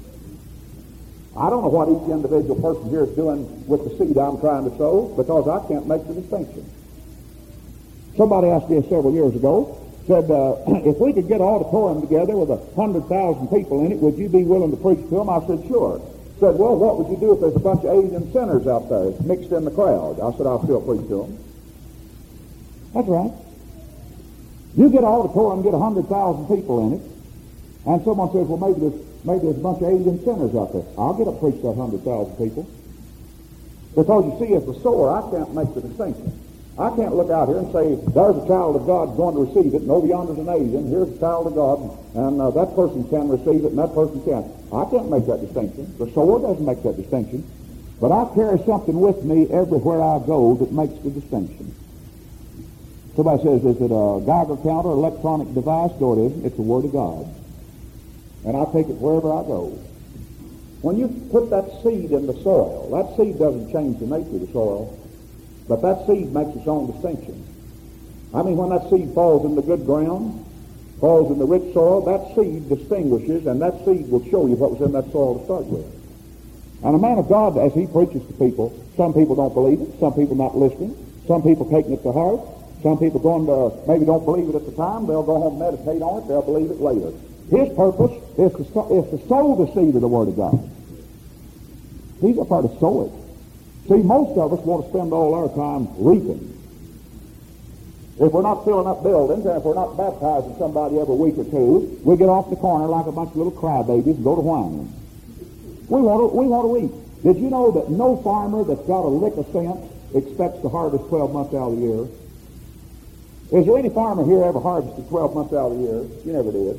I don't know what each individual person here is doing with the seed I'm trying to sow, because I can't make the distinction. Somebody asked me several years ago, said, uh, if we could get an auditorium together with a hundred thousand people in it, would you be willing to preach to them? I said, sure. Said, well, what would you do if there's a bunch of alien sinners out there mixed in the crowd? I said, I'll still preach to them. That's right. You get an auditorium, get a hundred thousand people in it, and someone says, well, maybe there's maybe there's a bunch of alien sinners out there. I'll get up and preach to a hundred thousand people. Because you see, as a sower, I can't make the distinction. I can't look out here and say, there's a child of God going to receive it, and over yonder's an alien, here's a child of God, and uh, that person can receive it, and that person can't. I can't make that distinction. The sower doesn't make that distinction. But I carry something with me everywhere I go that makes the distinction. Somebody says, is it a Geiger counter, electronic device? No, it isn't. It's the Word of God. And I take it wherever I go. When you put that seed in the soil, that seed doesn't change the nature of the soil, but that seed makes its own distinction. I mean, when that seed falls in the good ground, falls in the rich soil, that seed distinguishes, and that seed will show you what was in that soil to start with. And a man of God, as he preaches to people, some people don't believe it, some people not listening, some people taking it to heart, some people going to, maybe don't believe it at the time, they'll go home and meditate on it, they'll believe it later. His purpose is to, is to sow the seed of the Word of God. He's up there to sow it. See, most of us want to spend all our time reaping. If we're not filling up buildings, and if we're not baptizing somebody every week or two, we get off the corner like a bunch of little crybabies and go to whining. We want to, we want to reap. Did you know that no farmer that's got a lick of sense expects to harvest twelve months out of the year? Is there any farmer here ever harvested twelve months out of the year? You never did.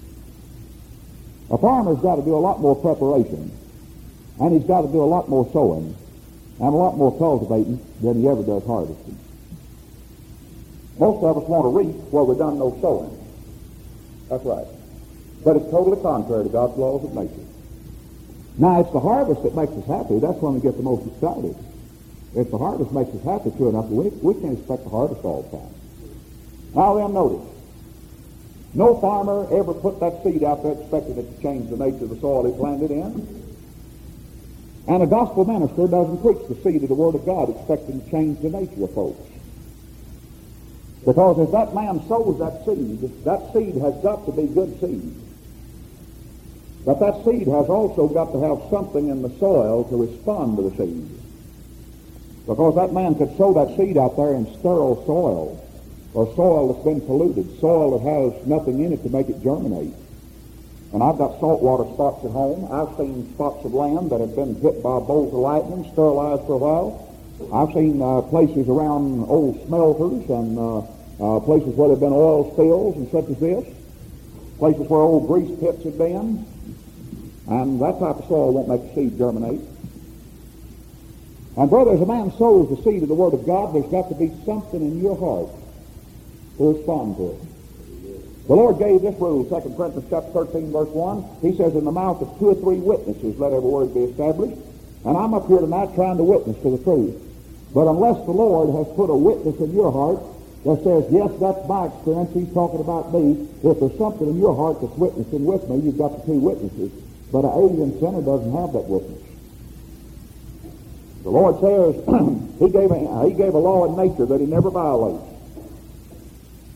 A farmer's got to do a lot more preparation, and he's got to do a lot more sowing, and a lot more cultivating than he ever does harvesting. Most of us want to reap where we've done no sowing. That's right. But it's totally contrary to God's laws of nature. Now, it's the harvest that makes us happy. That's when we get the most excited. If the harvest makes us happy, true enough, we, we can't expect the harvest all the time. Now then, notice, no farmer ever put that seed out there expecting it to change the nature of the soil he planted in. And a gospel minister doesn't preach the seed of the Word of God expecting to change the nature of folks. Because if that man sows that seed, that seed has got to be good seed. But that seed has also got to have something in the soil to respond to the seed. Because that man could sow that seed out there in sterile soil, or soil that's been polluted, soil that has nothing in it to make it germinate. And I've got saltwater spots at home. I've seen spots of land that have been hit by bolts of lightning, sterilized for a while. I've seen uh, places around old smelters and uh, uh, places where there have been oil spills and such as this, places where old grease pits have been, and that type of soil won't make the seed germinate. And brother, as a man sows the seed of the Word of God, there's got to be something in your heart to respond to it. The Lord gave this rule, Second Corinthians chapter thirteen, verse one. He says, in the mouth of two or three witnesses, let every word be established. And I'm up here tonight trying to witness to the truth. But unless the Lord has put a witness in your heart that says, yes, that's my experience, he's talking about me, if there's something in your heart that's witnessing with me, you've got the two witnesses. But an alien sinner doesn't have that witness. The Lord says he gave a, he gave a law in nature that he never violates.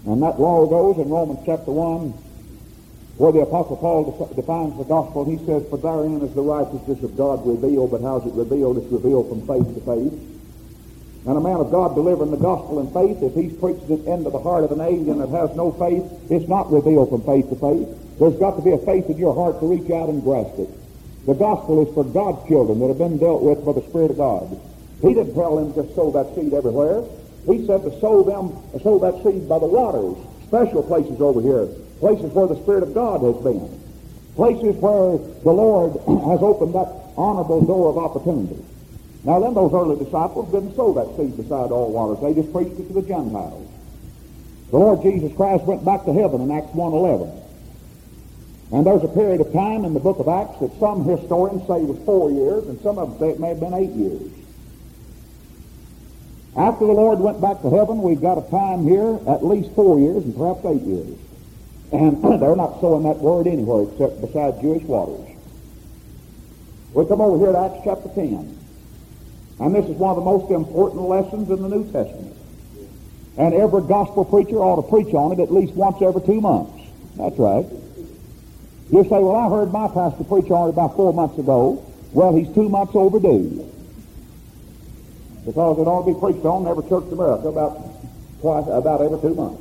And that law goes in Romans chapter one, where the Apostle Paul de- defines the gospel. He says, "For therein is the righteousness of God revealed, but how is it revealed? It's revealed from faith to faith." And a man of God delivering the gospel in faith, if he's preached it into the heart of an alien that has no faith, it's not revealed from faith to faith. There's got to be a faith in your heart to reach out and grasp it. The gospel is for God's children that have been dealt with by the Spirit of God. He didn't tell them to sow that seed everywhere. He said to sow them, sow that seed by the waters, special places over here, places where the Spirit of God has been, places where the Lord has opened that honorable door of opportunity. Now then, those early disciples didn't sow that seed beside all waters. They just preached it to the Gentiles. The Lord Jesus Christ went back to heaven in Acts one eleven. And there's a period of time in the book of Acts that some historians say was four years, and some of them say it may have been eight years. After the Lord went back to heaven, we've got a time here, at least four years, and perhaps eight years. And they're not sowing that word anywhere except beside Jewish waters. We come over here to Acts chapter ten. And this is one of the most important lessons in the New Testament. And every gospel preacher ought to preach on it at least once every two months. That's right. You say, "Well, I heard my pastor preach on it about four months ago." Well, he's two months overdue. Because it ought to be preached on in every church in America about twice, about every two months.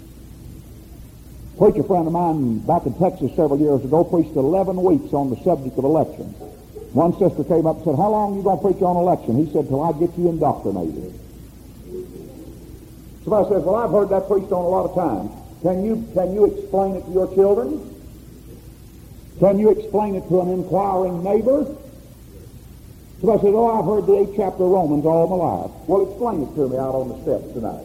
A preacher friend of mine back in Texas several years ago preached eleven weeks on the subject of election. One sister came up and said, "How long are you going to preach on election?" He said, "Till I get you indoctrinated." Somebody says, "Well, I've heard that preached on a lot of times. Can you, can you explain it to your children? Can you explain it to an inquiring neighbor?" Somebody says, "Oh, I've heard the eighth chapter of Romans all my life." Well, explain it to me out on the steps tonight.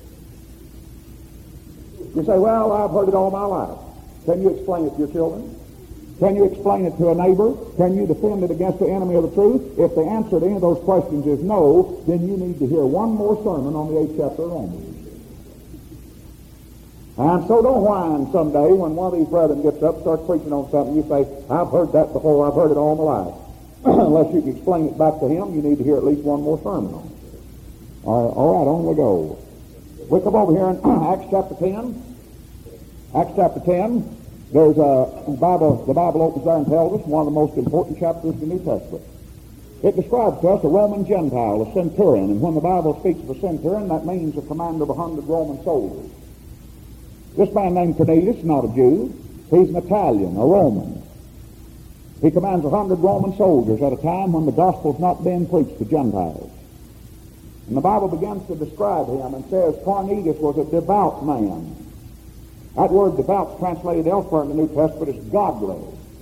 You say, "Well, I've heard it all my life." Can you explain it to your children? Can you explain it to a neighbor? Can you defend it against the enemy of the truth? If the answer to any of those questions is no, then you need to hear one more sermon on the eighth chapter of Romans. And so don't whine someday when one of these brethren gets up, starts preaching on something, you say, "I've heard that before, I've heard it all my life." Unless you can explain it back to him, you need to hear at least one more sermon on it. All right, all right, on we go. We come over here in Acts chapter ten. Acts chapter ten. There's a Bible, the Bible opens there and tells us one of the most important chapters of the New Testament. It describes to us a Roman Gentile, a centurion, and when the Bible speaks of a centurion, that means a commander of a hundred Roman soldiers. This man named Cornelius is not a Jew. He's an Italian, a Roman. He commands a hundred Roman soldiers at a time when the gospel's not being preached to Gentiles. And the Bible begins to describe him and says Cornelius was a devout man. That word devout is translated elsewhere in the New Testament as godly.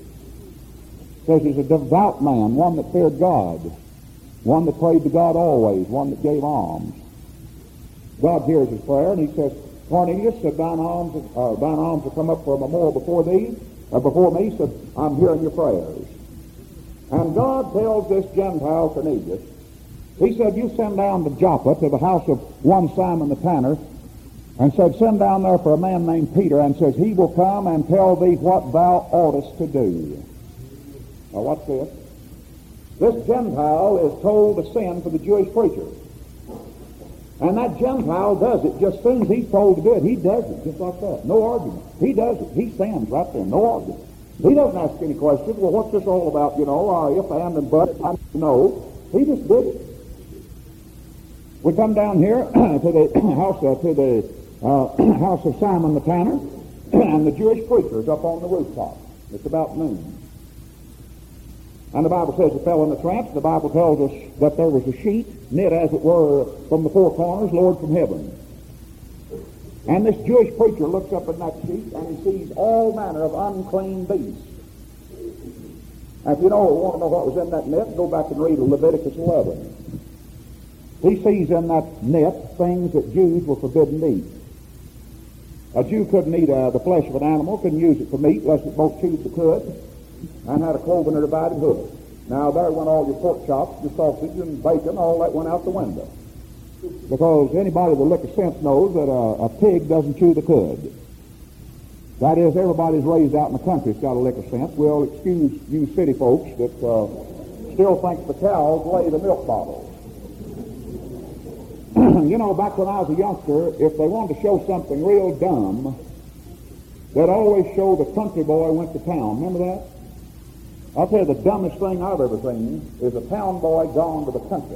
It says he's a devout man, one that feared God, one that prayed to God always, one that gave alms. God hears his prayer, and he says, "Cornelius, said thine alms, uh, thine alms will come up for a memorial before thee, or before me," said, "I'm hearing your prayers." And God tells this Gentile Cornelius, he said, "You send down to Joppa, to the house of one Simon the tanner, and said, send down there for a man named Peter, and says, he will come and tell thee what thou oughtest to do." Now what's this? This Gentile is told to send for the Jewish preacher. And that Gentile does it. Just as soon as he's told to do it, he does it, just like that. No argument. He does it. He stands right there. No argument. He doesn't ask any questions. Well, what's this all about? You know, uh, if, and, and, but. I no. He just did it. We come down here to the house, uh, to the uh, house of Simon the tanner, and the Jewish preacher is up on the rooftop. It's about noon. And the Bible says he fell in the trance. The Bible tells us that there was a sheet knit, as it were, from the four corners, lowered from heaven. And this Jewish preacher looks up in that sheet, and he sees all manner of unclean beasts. And if you know, want to know what was in that net, go back and read Leviticus eleven. He sees in that net things that Jews were forbidden to eat. A Jew couldn't eat uh, the flesh of an animal, couldn't use it for meat, unless it both chewed the cud, and had a cloven or divided hoof. Now there went all your pork chops, your sausage and bacon, all that went out the window. Because anybody with liquor sense knows that a, a pig doesn't chew the cud. That is, everybody's raised out in the country's got a liquor sense. We'll excuse you city folks that uh, still think the cows lay the milk bottles. You know, back when I was a youngster, if they wanted to show something real dumb, they'd always show the country boy went to town. Remember that? I'll tell you, the dumbest thing I've ever seen is a town boy gone to the country.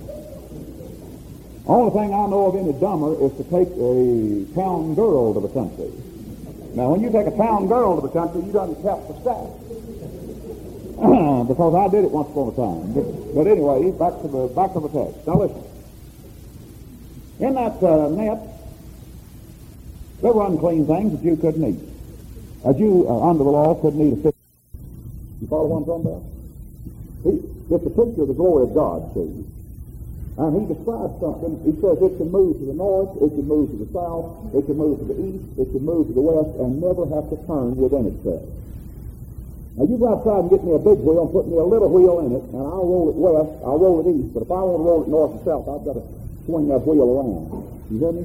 Only thing I know of any dumber is to take a town girl to the country. Now, when you take a town girl to the country, you done kept the staff. Because I did it once upon a time. But, but anyway, back to the back to the text. Now listen. In that uh, net, there were unclean things that you couldn't eat. A Jew uh, under the law couldn't eat a fish. You follow what I'm talking about? He, it's a picture of the glory of God, see. And he describes something. He says it can move to the north, it can move to the south, it can move to the east, it can move to the west, and never have to turn within itself. Now you go outside and get me a big wheel and put me a little wheel in it, and I'll roll it west, I'll roll it east, but if I want to roll it north and south, I've got to swing that wheel around. You hear me?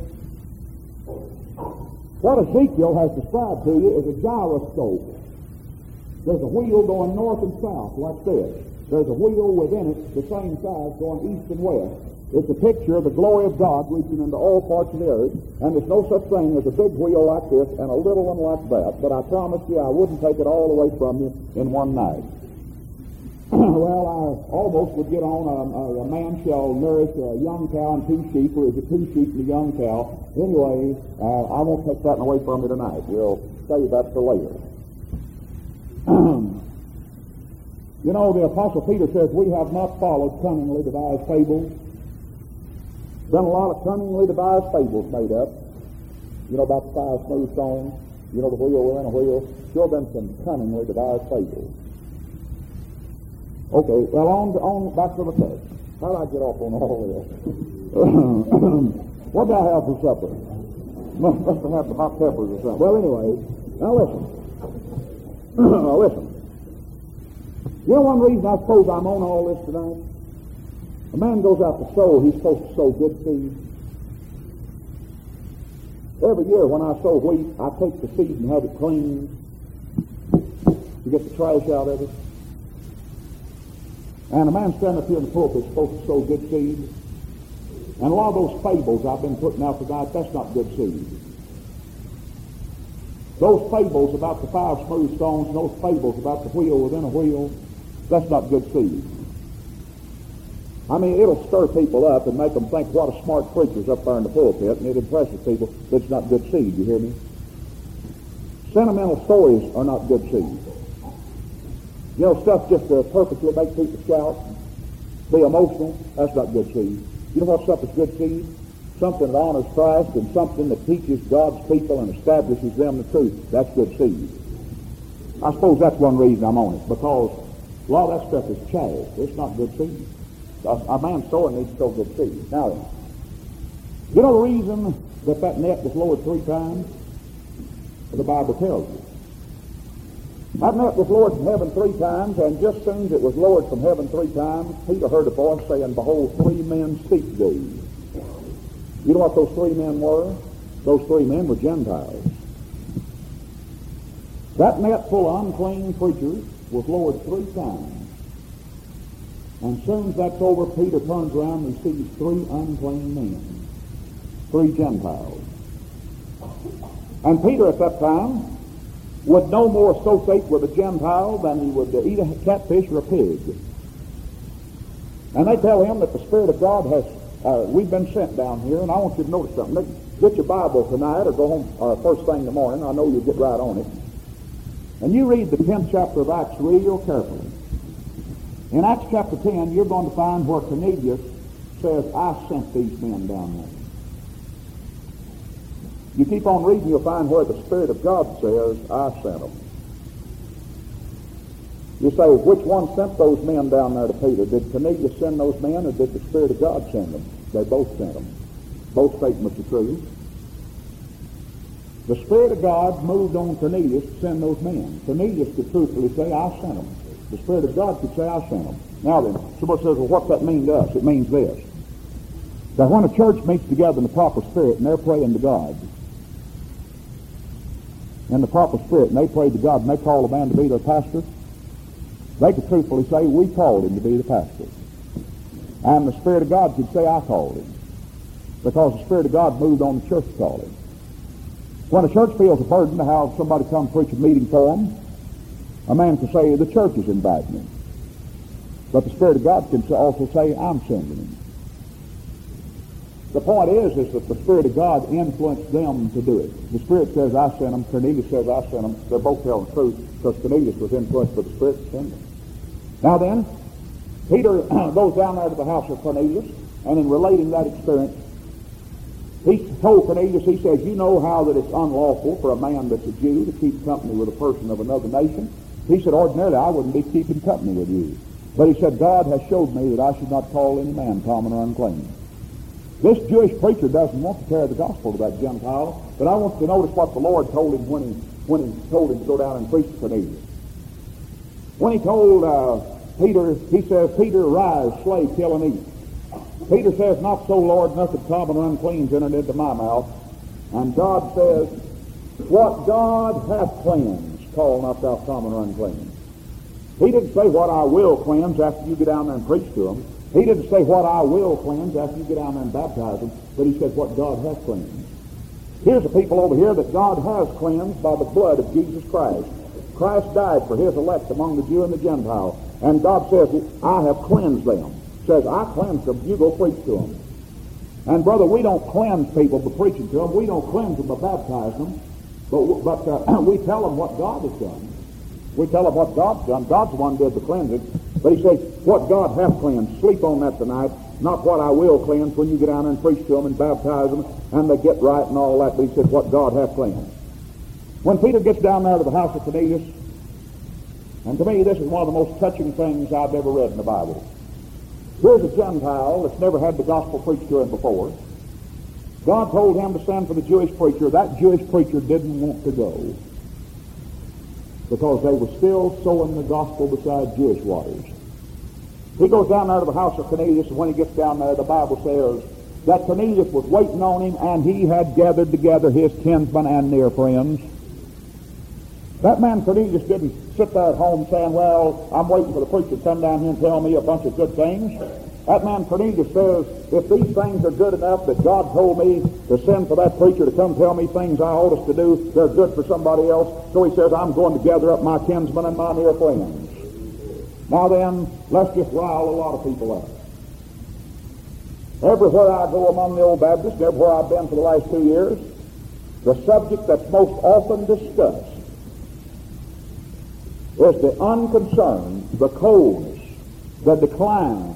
What Ezekiel has described to you is a gyroscope. There's a wheel going north and south, like this. There's a wheel within it, the same size, going east and west. It's a picture of the glory of God reaching into all parts of the earth, and there's no such thing as a big wheel like this and a little one like that. But I promise you I wouldn't take it all away from you in one night. Well, I almost would get on a, a, a man shall nourish a young cow and two sheep, or is it two sheep and a young cow? Anyway, uh, I won't take that away from you tonight. We'll save that for later. You know, the Apostle Peter says, we have not followed cunningly devised fables. Been a lot of cunningly devised fables made up. You know about the five smooth stones? You know the wheel within a wheel? Sure been some cunningly devised fables. Okay, well, on, on back to the text. How did I get off on all this? What did I have for supper? Must have had the hot peppers or something. Well, anyway, now listen. Now listen. You know one reason I suppose I'm on all this tonight? A man goes out to sow, he's supposed to sow good seed. Every year when I sow wheat, I take the seed and have it cleaned to get the trash out of it. And a man standing up here in the pulpit is supposed to sow good seed. And a lot of those fables I've been putting out tonight, that's not good seed. Those fables about the five smooth stones and those fables about the wheel within a wheel, that's not good seed. I mean, it'll stir people up and make them think what a smart preacher's up there in the pulpit, and it impresses people that it's not good seed, you hear me? Sentimental stories are not good seed. You know, stuff just to purposely make people shout, be emotional, that's not good seed. You know what stuff is good seed? Something that honors Christ and something that teaches God's people and establishes them the truth. That's good seed. I suppose that's one reason I'm on it, because a lot of that stuff is chaff. It's not good seed. A, a man sowing needs to sow good seed. Now then, you know the reason that that net was lowered three times? The Bible tells you. That net was lowered from heaven three times, and just as soon as it was lowered from heaven three times, Peter heard a voice saying, behold, three men seek thee. You know what those three men were? Those three men were Gentiles. That net full of unclean creatures was lowered three times. And as soon as that's over, Peter turns around and sees three unclean men. Three Gentiles. And Peter at that time would no more associate with a Gentile than he would eat a catfish or a pig. And they tell him that the Spirit of God has, uh, we've been sent down here, and I want you to notice something. Get your Bible tonight or go home uh, first thing in the morning. I know you'll get right on it. And you read the tenth chapter of Acts real carefully. In Acts chapter ten, you're going to find where Cornelius says, I sent these men down there. You keep on reading, you'll find where the Spirit of God says, I sent them. You say, which one sent those men down there to Peter? Did Cornelius send those men, or did the Spirit of God send them? They both sent them. Both statements are true. The Spirit of God moved on Cornelius to send those men. Cornelius could truthfully say, I sent them. The Spirit of God could say, I sent them. Now then, somebody says, well, what's that mean to us? It means this. That when a church meets together in the proper spirit and they're praying to God, in the proper spirit, and they pray to God, and they call a man to be their pastor, they could truthfully say, we called him to be the pastor. And the Spirit of God could say, I called him. because the Spirit of God moved on the church calling. When a church feels a burden to have somebody come preach a meeting for them, a man can say, the church is inviting him. But the Spirit of God can also say, I'm sending him. The point is, is that the Spirit of God influenced them to do it. The Spirit says, I sent them. Cornelius says, I sent them. They're both telling the truth because Cornelius was influenced by the Spirit to send them. Now then, Peter goes down there to the house of Cornelius, and in relating that experience, he told Cornelius, he says, you know how that it's unlawful for a man that's a Jew to keep company with a person of another nation. He said, ordinarily I wouldn't be keeping company with you. But he said, God has showed me that I should not call any man common or unclean. This Jewish preacher doesn't want to carry the gospel to that Gentile, but I want you to notice what the Lord told him when he, when he told him to go down and preach to Cornelius. When he told uh, Peter, he says, Peter, rise, slay, kill, and eat. Peter says, not so, Lord, nothing common or unclean is entered into my mouth. And God says, what God hath cleansed, call not thou common or unclean. He didn't say what I will cleanse after you get down there and preach to them. He didn't say what I will cleanse after you get down there and baptize them, but he said what God has cleansed. Here's a people over here that God has cleansed by the blood of Jesus Christ. Christ died for his elect among the Jew and the Gentile. And God says, I have cleansed them. Says, I cleansed them, you go preach to them. And brother, we don't cleanse people by preaching to them. We don't cleanse them by baptizing them. But, but uh, we tell them what God has done. We tell them what God's done. God's the one who did the cleansing. But he says, what God hath cleansed. Sleep on that tonight. Not what I will cleanse when you get down and preach to them and baptize them and they get right and all that. But he says, what God hath cleansed. When Peter gets down there to the house of Cornelius, and to me this is one of the most touching things I've ever read in the Bible. Here's a Gentile that's never had the gospel preached to him before. God told him to send for the Jewish preacher. That Jewish preacher didn't want to go because they were still sowing the gospel beside Jewish waters. He goes down there to the house of Cornelius, and when he gets down there, the Bible says that Cornelius was waiting on him, and he had gathered together his kinsmen and near friends. That man Cornelius didn't sit there at home saying, well, I'm waiting for the preacher to come down here and tell me a bunch of good things. That man Cornelius says, if these things are good enough that God told me to send for that preacher to come tell me things I ought us to do, they're good for somebody else. So he says, I'm going to gather up my kinsmen and my near friends. Now then, let's just rile a lot of people up. Everywhere I go among the old Baptists, everywhere I've been for the last two years, the subject that's most often discussed is the unconcern, the coldness, the decline,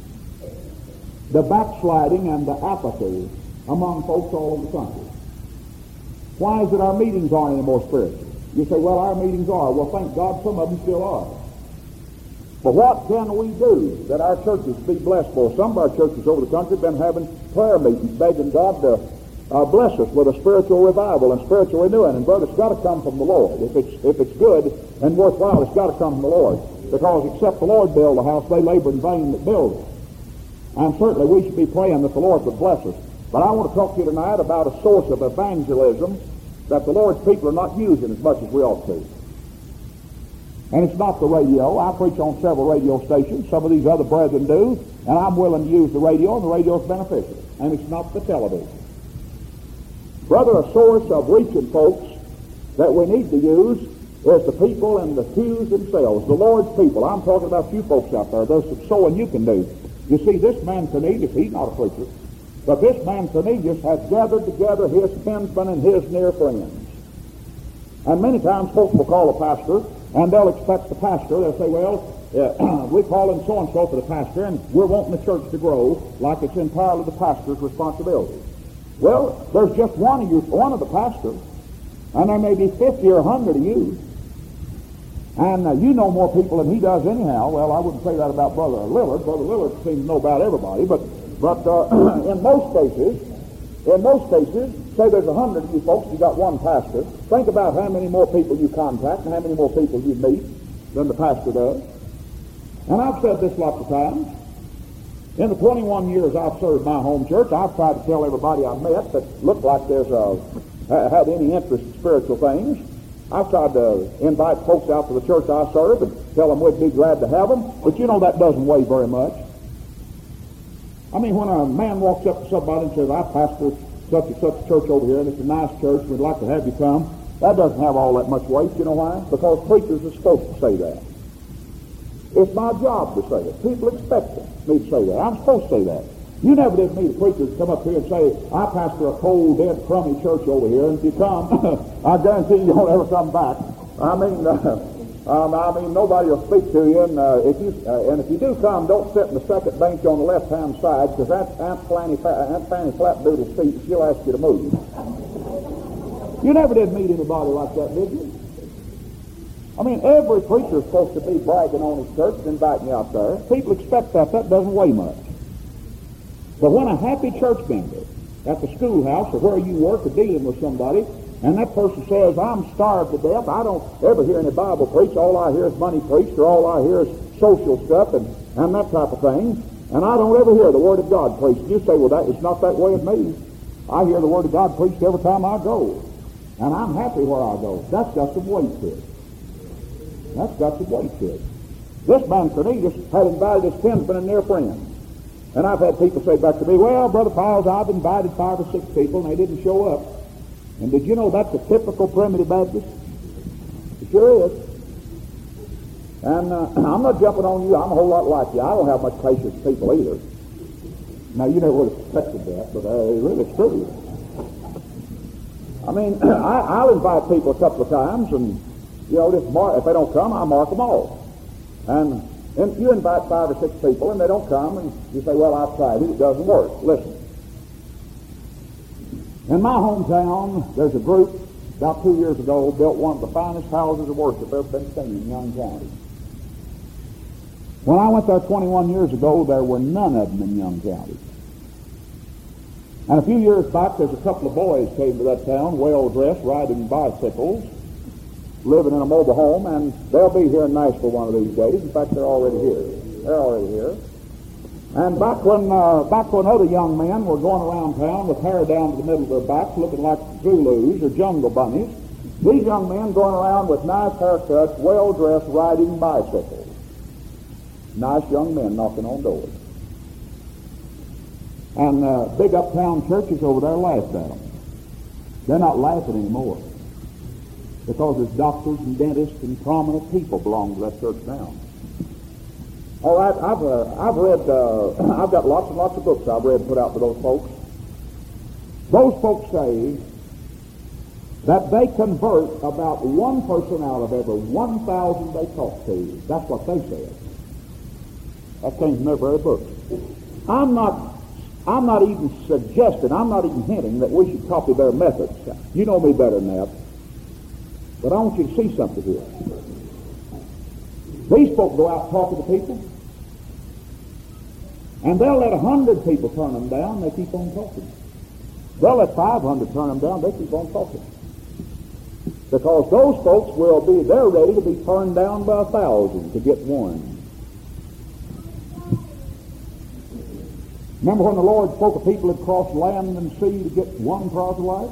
the backsliding, and the apathy among folks all over the country. Why is it our meetings aren't any more spiritual? You say, well, our meetings are. Well, thank God some of them still are. But what can we do that our churches be blessed for? Some of our churches over the country have been having prayer meetings, begging God to uh, bless us with a spiritual revival and spiritual renewing. And brother, it's got to come from the Lord. If it's if it's good and worthwhile, it's got to come from the Lord. Because except the Lord build the house, they labor in vain that build it. And certainly we should be praying that the Lord would bless us. But I want to talk to you tonight about a source of evangelism that the Lord's people are not using as much as we ought to. And it's not the radio. I preach on several radio stations. Some of these other brethren do. And I'm willing to use the radio, and the radio is beneficial. And it's not the television. Brother, a source of reaching folks that we need to use is the people in the pews themselves, the Lord's people. I'm talking about you folks out there. There's some sowing you can do. You see, this man Cornelius, he's not a preacher, but this man Cornelius has gathered together his kinsmen and his near friends. And many times folks will call a pastor, and they'll expect the pastor. They'll say, well, uh, we call in so-and-so for the pastor, and we're wanting the church to grow like it's entirely the pastor's responsibility. Well, there's just one of you, one of the pastors, and there may be fifty or a hundred of you. And uh, you know more people than he does anyhow. Well, I wouldn't say that about Brother Lillard. Brother Lillard seems to know about everybody, but but uh, in most cases, in most cases, say there's a hundred of you folks, you got one pastor. Think about how many more people you contact and how many more people you meet than the pastor does. And I've said this lots of times. In the twenty-one years I've served my home church, I've tried to tell everybody I've met that looked like there's a, had any interest in spiritual things. I've tried to invite folks out to the church I serve and tell them we'd be glad to have them, but you know that doesn't weigh very much. I mean, when a man walks up to somebody and says, I pastor such and such church over here, and it's a nice church, we'd like to have you come, that doesn't have all that much weight. You know why? Because preachers are supposed to say that. It's my job to say it. People expect me to say that. I'm supposed to say that. You never did meet a preacher to come up here and say, I pastor a cold, dead, crummy church over here, and if you come, I guarantee you won't ever come back. I mean, uh, um, I mean, nobody will speak to you, and uh, if you uh, and if you do come, don't sit in the second bench on the left-hand side, because that's Aunt Fanny, Aunt Fanny Flapdoodle's seat, and she'll ask you to move. You never did meet anybody like that, did you? I mean, every preacher is supposed to be bragging on his church and inviting you out there. People expect that. That doesn't weigh much. But when a happy church member at the schoolhouse or where you work are dealing with somebody, and that person says, I'm starved to death, I don't ever hear any Bible preached, all I hear is money preached, or all I hear is social stuff and, and that type of thing, and I don't ever hear the Word of God preached. You say, well, that, it's not that way with me. I hear the Word of God preached every time I go, and I'm happy where I go. That's got some weight to it. That's got some weight to it. This man, Cornelius, had invited his kinsmen and near friends. And I've had people say back to me, well, Brother Piles, I've invited five or six people, and they didn't show up. And did you know that's a typical primitive Baptist? It sure is. And uh, I'm not jumping on you. I'm a whole lot like you. I don't have much patience with people either. Now, you never would have expected that, but uh, it really is true. I mean, I, I'll invite people a couple of times, and, you know, just mark, if they don't come, I mark them off. And, and you invite five or six people, and they don't come, and you say, well, I've tried it. It doesn't work. Listen. In my hometown, there's a group, about two years ago, built one of the finest houses of worship ever been seen in Young County. When I went there twenty-one years ago, there were none of them in Young County. And a few years back, there's a couple of boys came to that town, well-dressed, riding bicycles, living in a mobile home, and they'll be here in Nashville one of these days. In fact, they're already here. They're already here. And back when uh, back when other young men were going around town with hair down to the middle of their backs, looking like Zulus or jungle bunnies, these young men going around with nice haircuts, well-dressed, riding bicycles. Nice young men knocking on doors. And uh, big uptown churches over there laughed at them. They're not laughing anymore, because there's doctors and dentists and prominent people belong to that church now. All right, I've uh, I've read uh, I've got lots and lots of books I've read and put out for those folks. Those folks say that they convert about one person out of every one thousand they talk to. That's what they said. That came from their very books. I'm not I'm not even suggesting, I'm not even hinting that we should copy their methods. You know me better than that. But I want you to see something here. These folk go out talking to people, and they'll let a hundred people turn them down, they keep on talking. They'll let five hundred turn them down, they keep on talking. Because those folks will be, they're ready to be turned down by a thousand to get one. Remember when the Lord spoke of people that crossed land and sea to get one proselyte?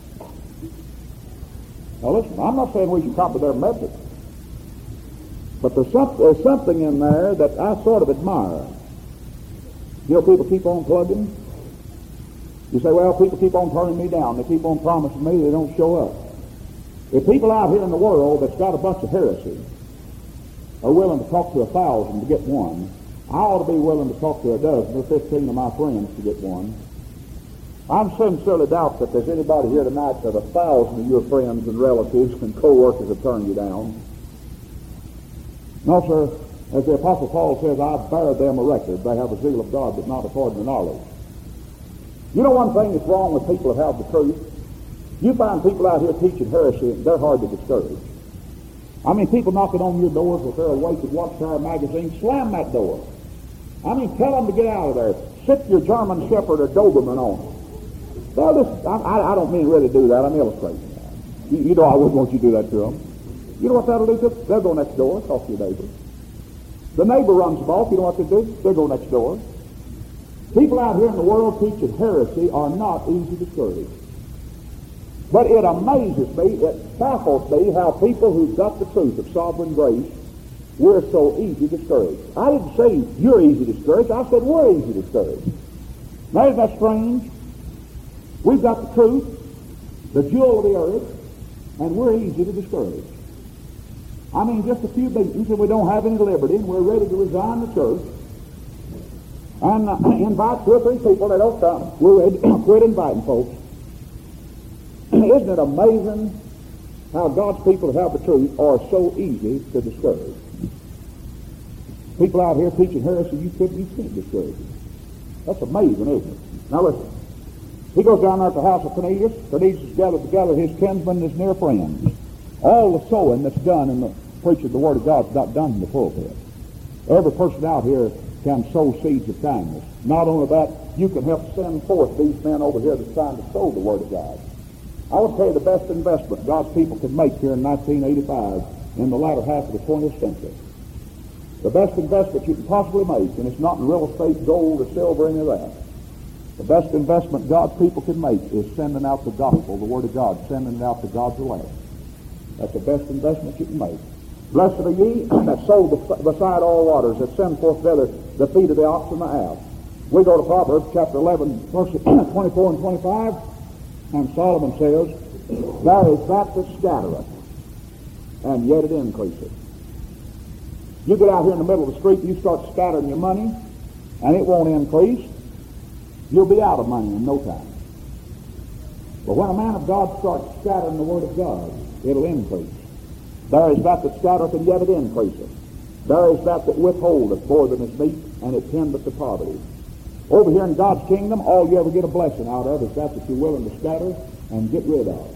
Now listen, I'm not saying we should copy their method, but there's, some, there's something in there that I sort of admire. You know, people keep on plugging. You say, well, people keep on turning me down. They keep on promising me they don't show up. If people out here in the world that's got a bunch of heresy are willing to talk to a thousand to get one, I ought to be willing to talk to a dozen or fifteen of my friends to get one. I'm sincerely doubt that there's anybody here tonight that a thousand of your friends and relatives and co-workers have turned you down. No, sir. As the Apostle Paul says, I bear them a record. They have a zeal of God, but not according to knowledge. You know one thing that's wrong with people that have the truth? You find people out here teaching heresy, and they're hard to discourage. I mean, people knocking on your doors with their Awakened Watchtower magazine, slam that door. I mean, tell them to get out of there. Sit your German Shepherd or Doberman on them. Well, this, I, I don't mean really do that. I'm illustrating that. You, you know I wouldn't want you to do that to them. You know what that'll do to them? They'll go next door, talk to your neighbor. The neighbor runs them off. You know what they do? They'll go next door. People out here in the world teaching heresy are not easy to discourage. But it amazes me, it baffles me how people who've got the truth of sovereign grace, we're so easy to discourage. I didn't say you're easy to discourage. I said we're easy to discourage. Now, isn't that strange? We've got the truth, the jewel of the earth, and we're easy to discourage. I mean, just a few beatings and we don't have any liberty, and we're ready to resign the church and uh, invite two or three people that don't come. We're ready to quit inviting folks. Isn't it amazing how God's people that have the truth are so easy to discourage? People out here teaching heresy, you couldn't, you can't discourage them. That's amazing, isn't it? Now listen. He goes down there at the house of Cornelius. Cornelius has gathered together his kinsmen and his near friends. All the sowing that's done in the preaching of the Word of God is not done in the pulpit. Every person out here can sow seeds of kindness. Not only that, you can help send forth these men over here that's trying to sow the Word of God. I would tell you the best investment God's people can make here in nineteen eighty-five in the latter half of the twentieth century. The best investment you can possibly make, and it's not in real estate, gold, or silver, any of that. The best investment God's people can make is sending out the gospel, the Word of God, sending it out to God's elect. That's the best investment you can make. Blessed are ye that sow beside all waters, that send forth thither the feet of the ox and the ass. We go to Proverbs chapter eleven, verses twenty-four and twenty-five, and Solomon says, there is that that scattereth, and yet it increaseth. You get out here in the middle of the street, you start scattering your money, and it won't increase. You'll be out of money in no time. But when a man of God starts scattering the Word of God, it'll increase. There is that that scattereth, and yet it increaseth. There is that that withholdeth more than is meet, and it tendeth to poverty. Over here in God's kingdom, all you ever get a blessing out of is that that you're willing to scatter and get rid of.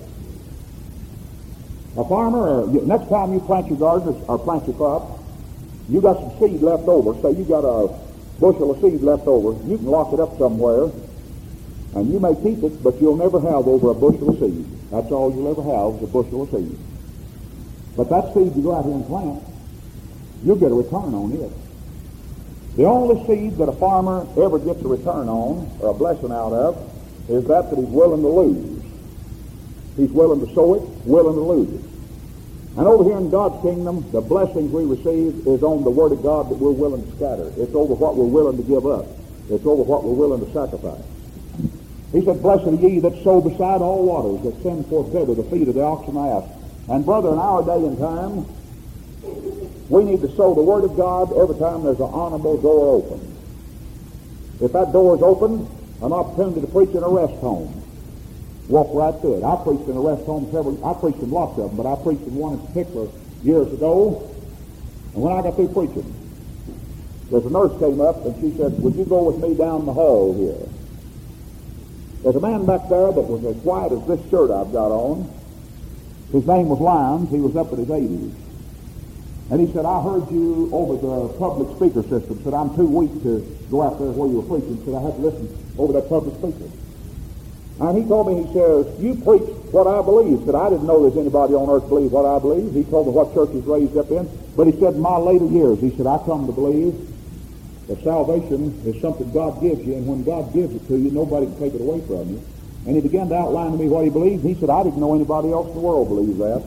A farmer, or next time you plant your garden or plant your crop, you got some seed left over. Say you got a bushel of seed left over. You can lock it up somewhere, and you may keep it, but you'll never have over a bushel of seed. That's all you'll ever have is a bushel of seed. But that seed you go out here and plant, you'll get a return on it. The only seed that a farmer ever gets a return on, or a blessing out of, is that that he's willing to lose. He's willing to sow it, willing to lose it. And over here in God's kingdom, the blessings we receive is on the Word of God that we're willing to scatter. It's over what we're willing to give up. It's over what we're willing to sacrifice. He said, blessed are ye that sow beside all waters, that send forth thither the feet of the ox and the ass. And brother, in our day and time, we need to sow the Word of God every time there's an honorable door open. If that door is open, an opportunity to preach in a rest home, walk right through it. I preached in a rest home several, I preached in lots of them, but I preached in one in particular years ago. And when I got through preaching, there's a nurse came up and she said, would you go with me down the hall here? There's a man back there that was as white as this shirt I've got on. His name was Lyons. He was up in his eighties. And he said, I heard you over the public speaker system. Said, I'm too weak to go out there where you were preaching. Said, I had to listen over that public speaker. And he told me, he says, you preach what I believe. Said, I didn't know there's anybody on earth believe what I believe. He told me what church he's raised up in. But he said, in my later years, he said, I come to believe that salvation is something God gives you, and when God gives it to you, nobody can take it away from you. And he began to outline to me what he believed. He said, I didn't know anybody else in the world believed that.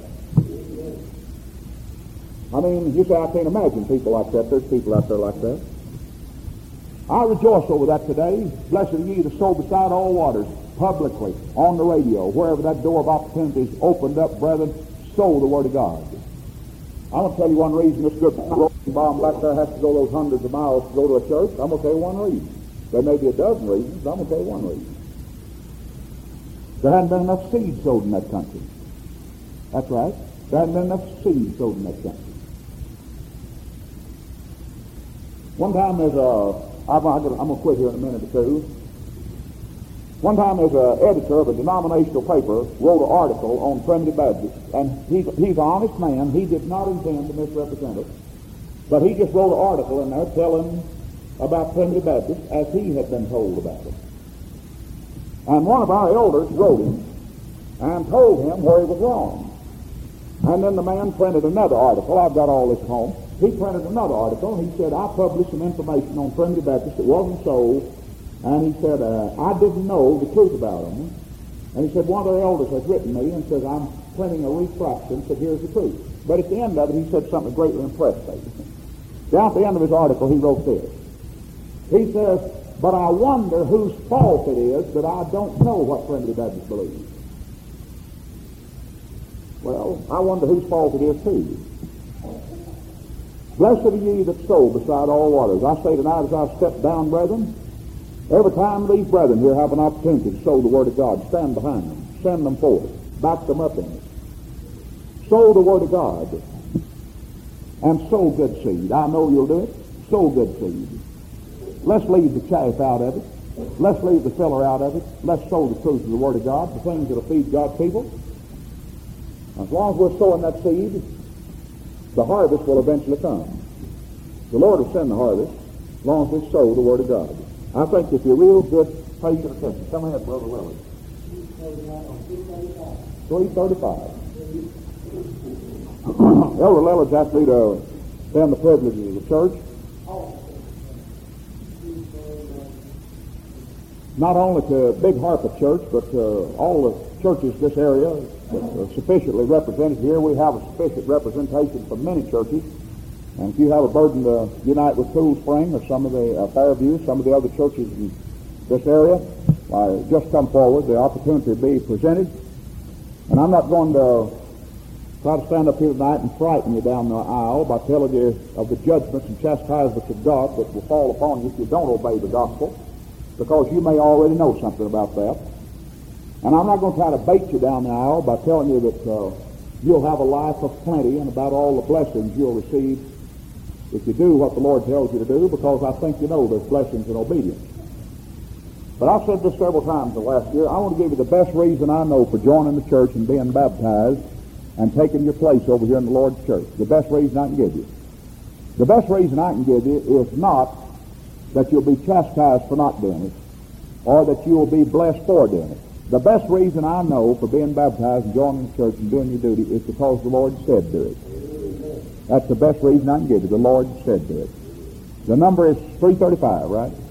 I mean, you say, I can't imagine people like that. There's people out there like that. I rejoice over that today. Blessed are ye that sow beside all waters, publicly, on the radio, wherever that door of opportunity is opened up, brethren, sow the Word of God. I'm going to tell you one reason this good bomb back there has to go those hundreds of miles to go to a church. I'm going to tell you one reason. There may be a dozen reasons, but I'm going to tell you one reason. There hadn't been enough seed sowed in that country. That's right. There hadn't been enough seed sowed in that country. One time there's a, I'm going to quit here in a minute or two. One time there's an editor of a denominational paper wrote an article on Primitive Baptists, and he's, he's an honest man. He did not intend to misrepresent it, but he just wrote an article in there telling about Primitive Baptists as he had been told about it. And one of our elders wrote him and told him where he was wrong. And then the man printed another article. I've got all this at home. He printed another article, and he said, I published some information on Primitive Baptists that wasn't so. And he said, uh, I didn't know the truth about them. And he said, one of their elders has written me and says, I'm printing a refraction, said, here's the truth. But at the end of it, he said something that greatly impressed me. Down at the end of his article, he wrote this. He says, But I wonder whose fault it is that I don't know what Primitive Baptists believe. Well, I wonder whose fault it is too. Blessed are ye that sow beside all waters. I say tonight as I step down, brethren, every time these brethren here have an opportunity to sow the Word of God, stand behind them, send them forth, back them up in it. Sow the Word of God, and sow good seed. I know you'll do it. Sow good seed. Let's leave the chaff out of it. Let's leave the filler out of it. Let's sow the truth of the Word of God, the things that will feed God's people. As long as we're sowing that seed, the harvest will eventually come. The Lord will send the harvest as long as we sow the Word of God. I think if you're real good, pay your attention. Come ahead, Brother Lily. three thirty-five. Elder Lillard's asked me to stand the privileges of the church. Not only to Big Harpeth Church, but to all the churches in this area that are sufficiently represented here. We have a sufficient representation from many churches. And if you have a burden to unite with Cool Spring or some of the uh, Fairview, some of the other churches in this area, why, just come forward. The opportunity will be presented. And I'm not going to try to stand up here tonight and frighten you down the aisle by telling you of the judgments and chastisements of God that will fall upon you if you don't obey the gospel, because you may already know something about that. And I'm not going to try to bait you down the aisle by telling you that uh, you'll have a life of plenty and about all the blessings you'll receive if you do what the Lord tells you to do, because I think you know there's blessings in obedience. But I've said this several times the last year. I want to give you the best reason I know for joining the church and being baptized and taking your place over here in the Lord's church. The best reason I can give you. The best reason I can give you is not that you'll be chastised for not doing it, or that you will be blessed for doing it. The best reason I know for being baptized and joining the church and doing your duty is because the Lord said do it. That's the best reason I can give you. The Lord said do it. The number is three thirty-five, right?